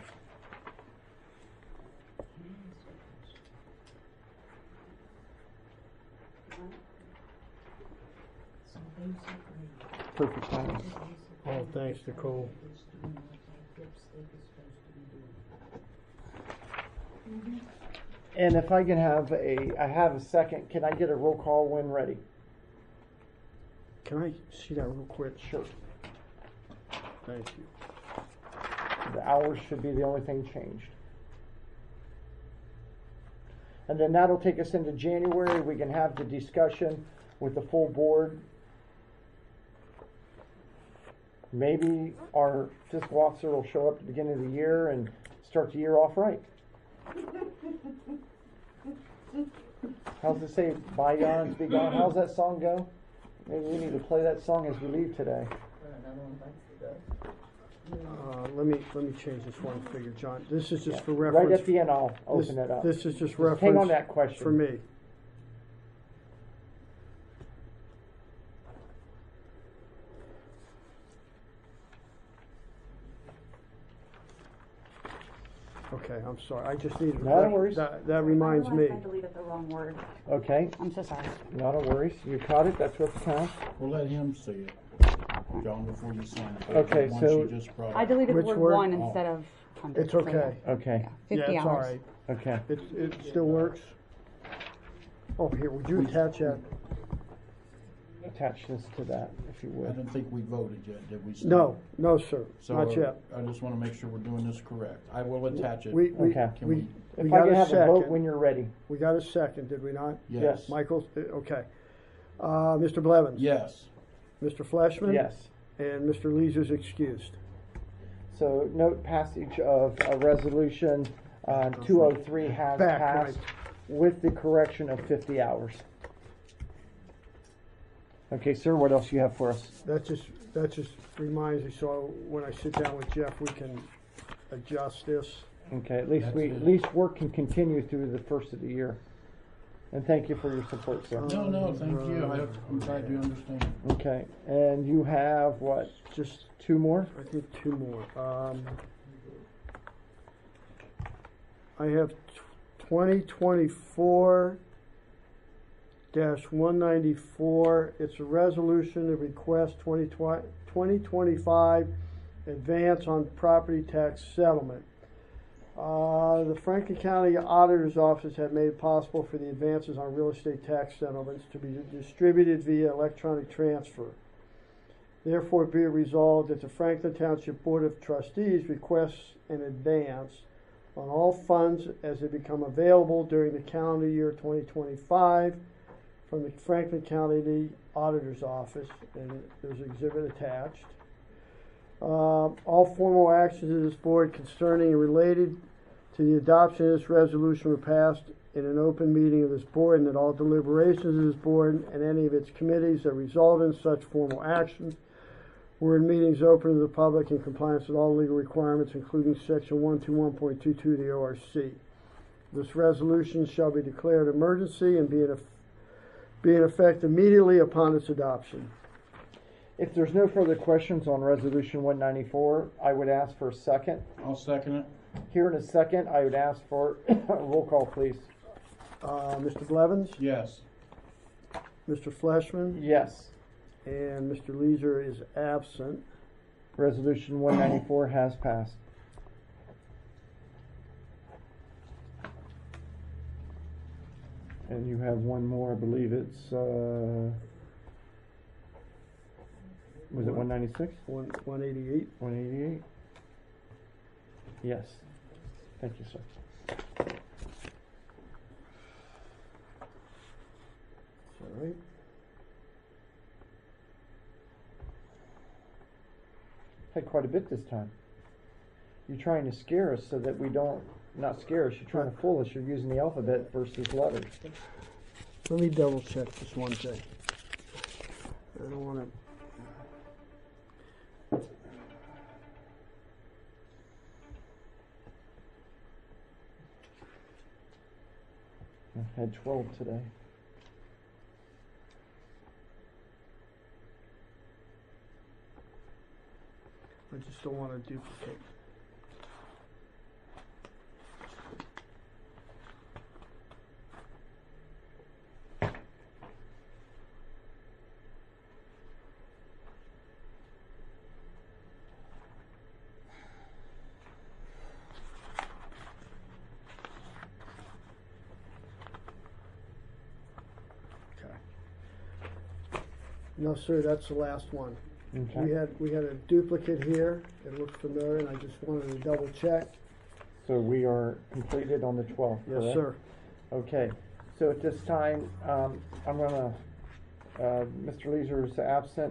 Perfect timing. Oh, thanks, Nicole. And if I can have I have a second, can I get a roll call when ready? Can I see that real quick? Sure. Thank you. The hours should be the only thing changed. And then that'll take us into January. We can have the discussion with the full board. Maybe our fiscal officer will show up at the beginning of the year and start the year off right. How's it say, bygones be gone? How's that song go? Maybe we need to play that song as we leave today. Let me change this one figure, John. This is just for Right reference. at the end, I'll open it up. This is just Just reference. hang on that question. For me. Okay, I'm sorry. I just needed. No worries. That reminds me. I deleted the wrong word. Okay, I'm so sorry. not a worries. You caught it. That's what counts. We'll let him see it, John, before you sign it. Okay, The one so- she just brought I up. deleted Which the word word? 1 instead of 100. It's okay. Okay, Yeah, 50 Yeah, it's all hours. right. okay. It still works. Oh, here, would you attach that? Attach this to that, if you I would. don't think we voted yet, did we? Steve? No, sir, So not yet. I just wanna make sure we're doing this correct. I will attach it. Okay. Can we, we- If we I got can a have a vote second. when you're ready. We got a second, did we not? Yes. Michael, okay. Mr. Blevins? Yes. Mr. Fleshman? Yes. And Mr. Leeser's excused. So note passage of resolution 203 has Back, passed right. with the correction of 50 hours. Okay, sir, what else you have for us? That just reminds me, so when I sit down with Jeff, we can adjust this. Okay, at That's it. least work can continue through the first of the year. And thank you for your support, sir. No, thank you. I'm glad you understand. Okay, and you have what? Just two more? I think two more. I have 2024-194. It's a resolution to request 2025 advance on property tax settlement. The Franklin County Auditor's Office had made it possible for the advances on real estate tax settlements to be distributed via electronic transfer. Therefore, be it resolved that the Franklin Township Board of Trustees requests an advance on all funds as they become available during the calendar year 2025 from the Franklin County Auditor's Office, and there's an exhibit attached. All formal actions of this board concerning and related to the adoption of this resolution were passed in an open meeting of this board, and that all deliberations of this board and any of its committees that result in such formal actions were in meetings open to the public in compliance with all legal requirements, including section 121.22 of the ORC. This resolution shall be declared emergency and be in effect immediately upon its adoption. If there's no further questions on Resolution 194, I would ask for a second. I'll second it. Here in a second, I would ask for a roll call, please. Mr. Blevins? Yes. Mr. Fleshman? Yes. And Mr. Leisure is absent. Resolution 194 has passed. And you have one more, I believe it's, was it 196? 188. 188? Yes. Thank you, sir. All right. Had quite a bit this time. You're trying to scare us so that we don't, not scare us, you're trying to fool us. You're using the alphabet versus letters. Let me double check this one thing. I don't want to. I had 12 today. I just don't want to duplicate. No, sir, that's the last one. Okay. We had a duplicate here. It looked familiar, and I just wanted to double check. So we are completed on the 12th, Yes, correct? sir. Okay. So at this time, I'm going to, Mr. Leisure is absent.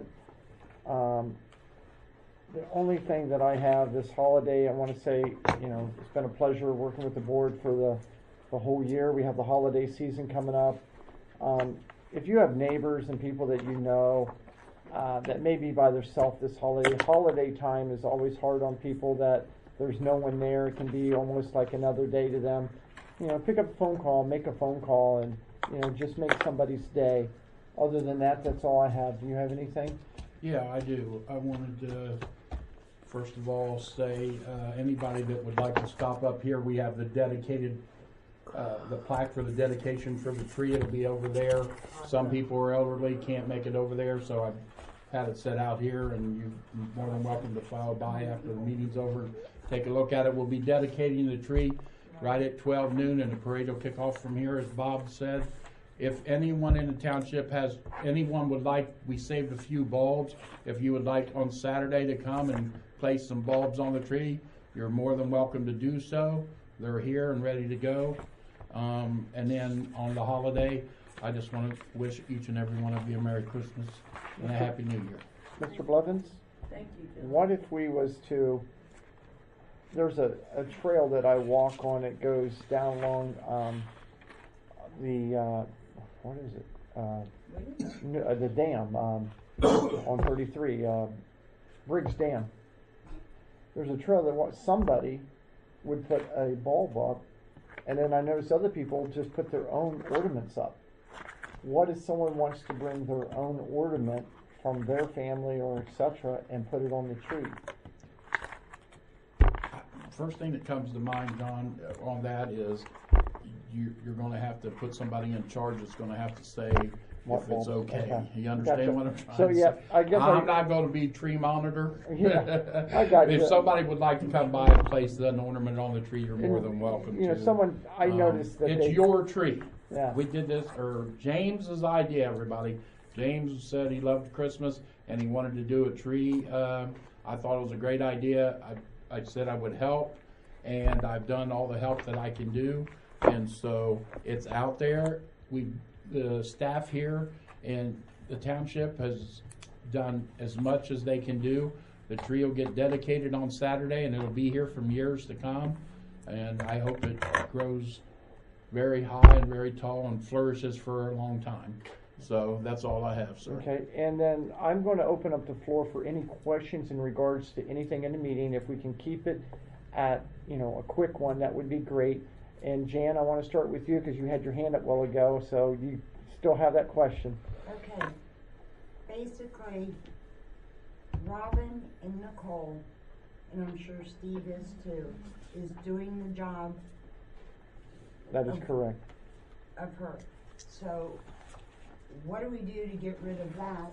The only thing that I have this holiday, I want to say, it's been a pleasure working with the board for the whole year. We have the holiday season coming up. If you have neighbors and people that you know that may be by themselves this holiday time is always hard on people that there's no one there. It can be almost like another day to them. Pick up a phone call, make a phone call, and just make somebody's day. Other than that, that's all I have. Do you have anything? Yeah, I do. I wanted to, first of all, say anybody that would like to stop up here, we have the dedicated the plaque for the dedication for the tree. It'll be over there. Some people are elderly, can't make it over there, so I've had it set out here, and you're more than welcome to file by after the meeting's over and take a look at it. We'll be dedicating the tree right at 12 noon, and the parade will kick off from here, as Bob said. If anyone in the township would like, we saved a few bulbs. If you would like on Saturday to come and place some bulbs on the tree, you're more than welcome to do so. They're here and ready to go. And then on the holiday, I just want to wish each and every one of you a Merry Christmas and a Happy New Year. Mr. Blevins? Thank you, Jim. What if we was to, there's a trail that I walk on, it goes down along what is it? The dam on 33, Briggs Dam. There's a trail that somebody would put a bulb up And then I notice other people just put their own ornaments up. What if someone wants to bring their own ornament from their family or etc. and put it on the tree? First thing that comes to mind, John, on that is you're going to have to put somebody in charge that's going to have to say What if it's bulb? okay. Okay. You understand Gotcha. what I'm trying So to yeah, say? I guess I'm not going to be tree monitor. Yeah, I got If you. somebody would like to come by and place an ornament on the tree, you're more than welcome You know, to. someone I noticed that it's they, your tree. Yeah. We did this, or James's idea, everybody. James said he loved Christmas and he wanted to do a tree. I thought it was a great idea. I said I would help, and I've done all the help that I can do. And so it's out there. The staff here and the township has done as much as they can do. The tree will get dedicated on Saturday, and it'll be here from years to come. And I hope it grows very high and very tall and flourishes for a long time. So that's all I have, sir. okay, and then I'm going to open up the floor for any questions in regards to anything in the meeting. If we can keep it at, a quick one, that would be great. And Jan, I want to start with you because you had your hand up a while ago, so you still have that question. Okay, basically, Robin and Nicole, and I'm sure Steve is too, is doing the job That is correct. of her. So, what do we do to get rid of that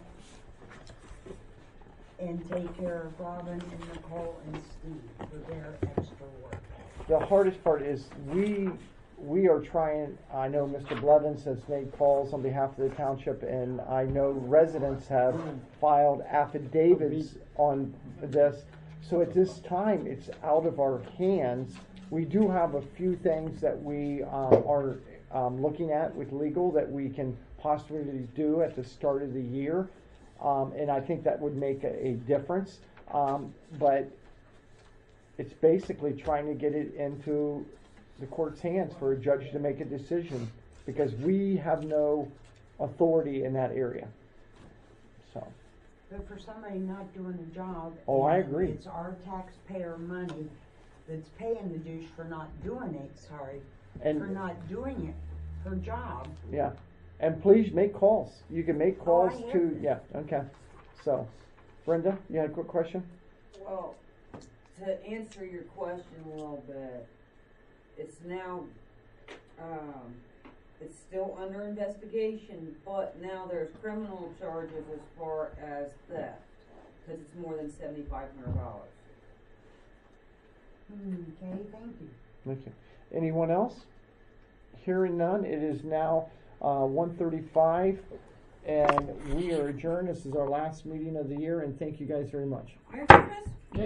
and take care of Robin and Nicole and Steve for their extra work? The hardest part is we are trying, I know Mr. Blevins has made calls on behalf of the township, and I know residents have filed affidavits on this. So at this time, it's out of our hands. We do have a few things that we are looking at with legal that we can possibly do at the start of the year. And I think that would make a difference. But it's basically trying to get it into the court's hands for a judge to make a decision, because we have no authority in that area. So, But for somebody not doing a job. Oh, I and agree. It's our taxpayer money that's paying the douche for not doing it, And- for not doing it, her job. yeah. And please make calls. You can make calls I hear to, that. yeah, okay. So, Brenda, you had a quick question? Well, to answer your question a little bit, it's now, it's still under investigation, but now there's criminal charges as far as theft, because it's more than $7,500. Okay, thank you. Okay. Anyone else? Hearing none, it is now 1:35, and we are adjourned. This is our last meeting of the year, and thank you guys very much. Are you serious?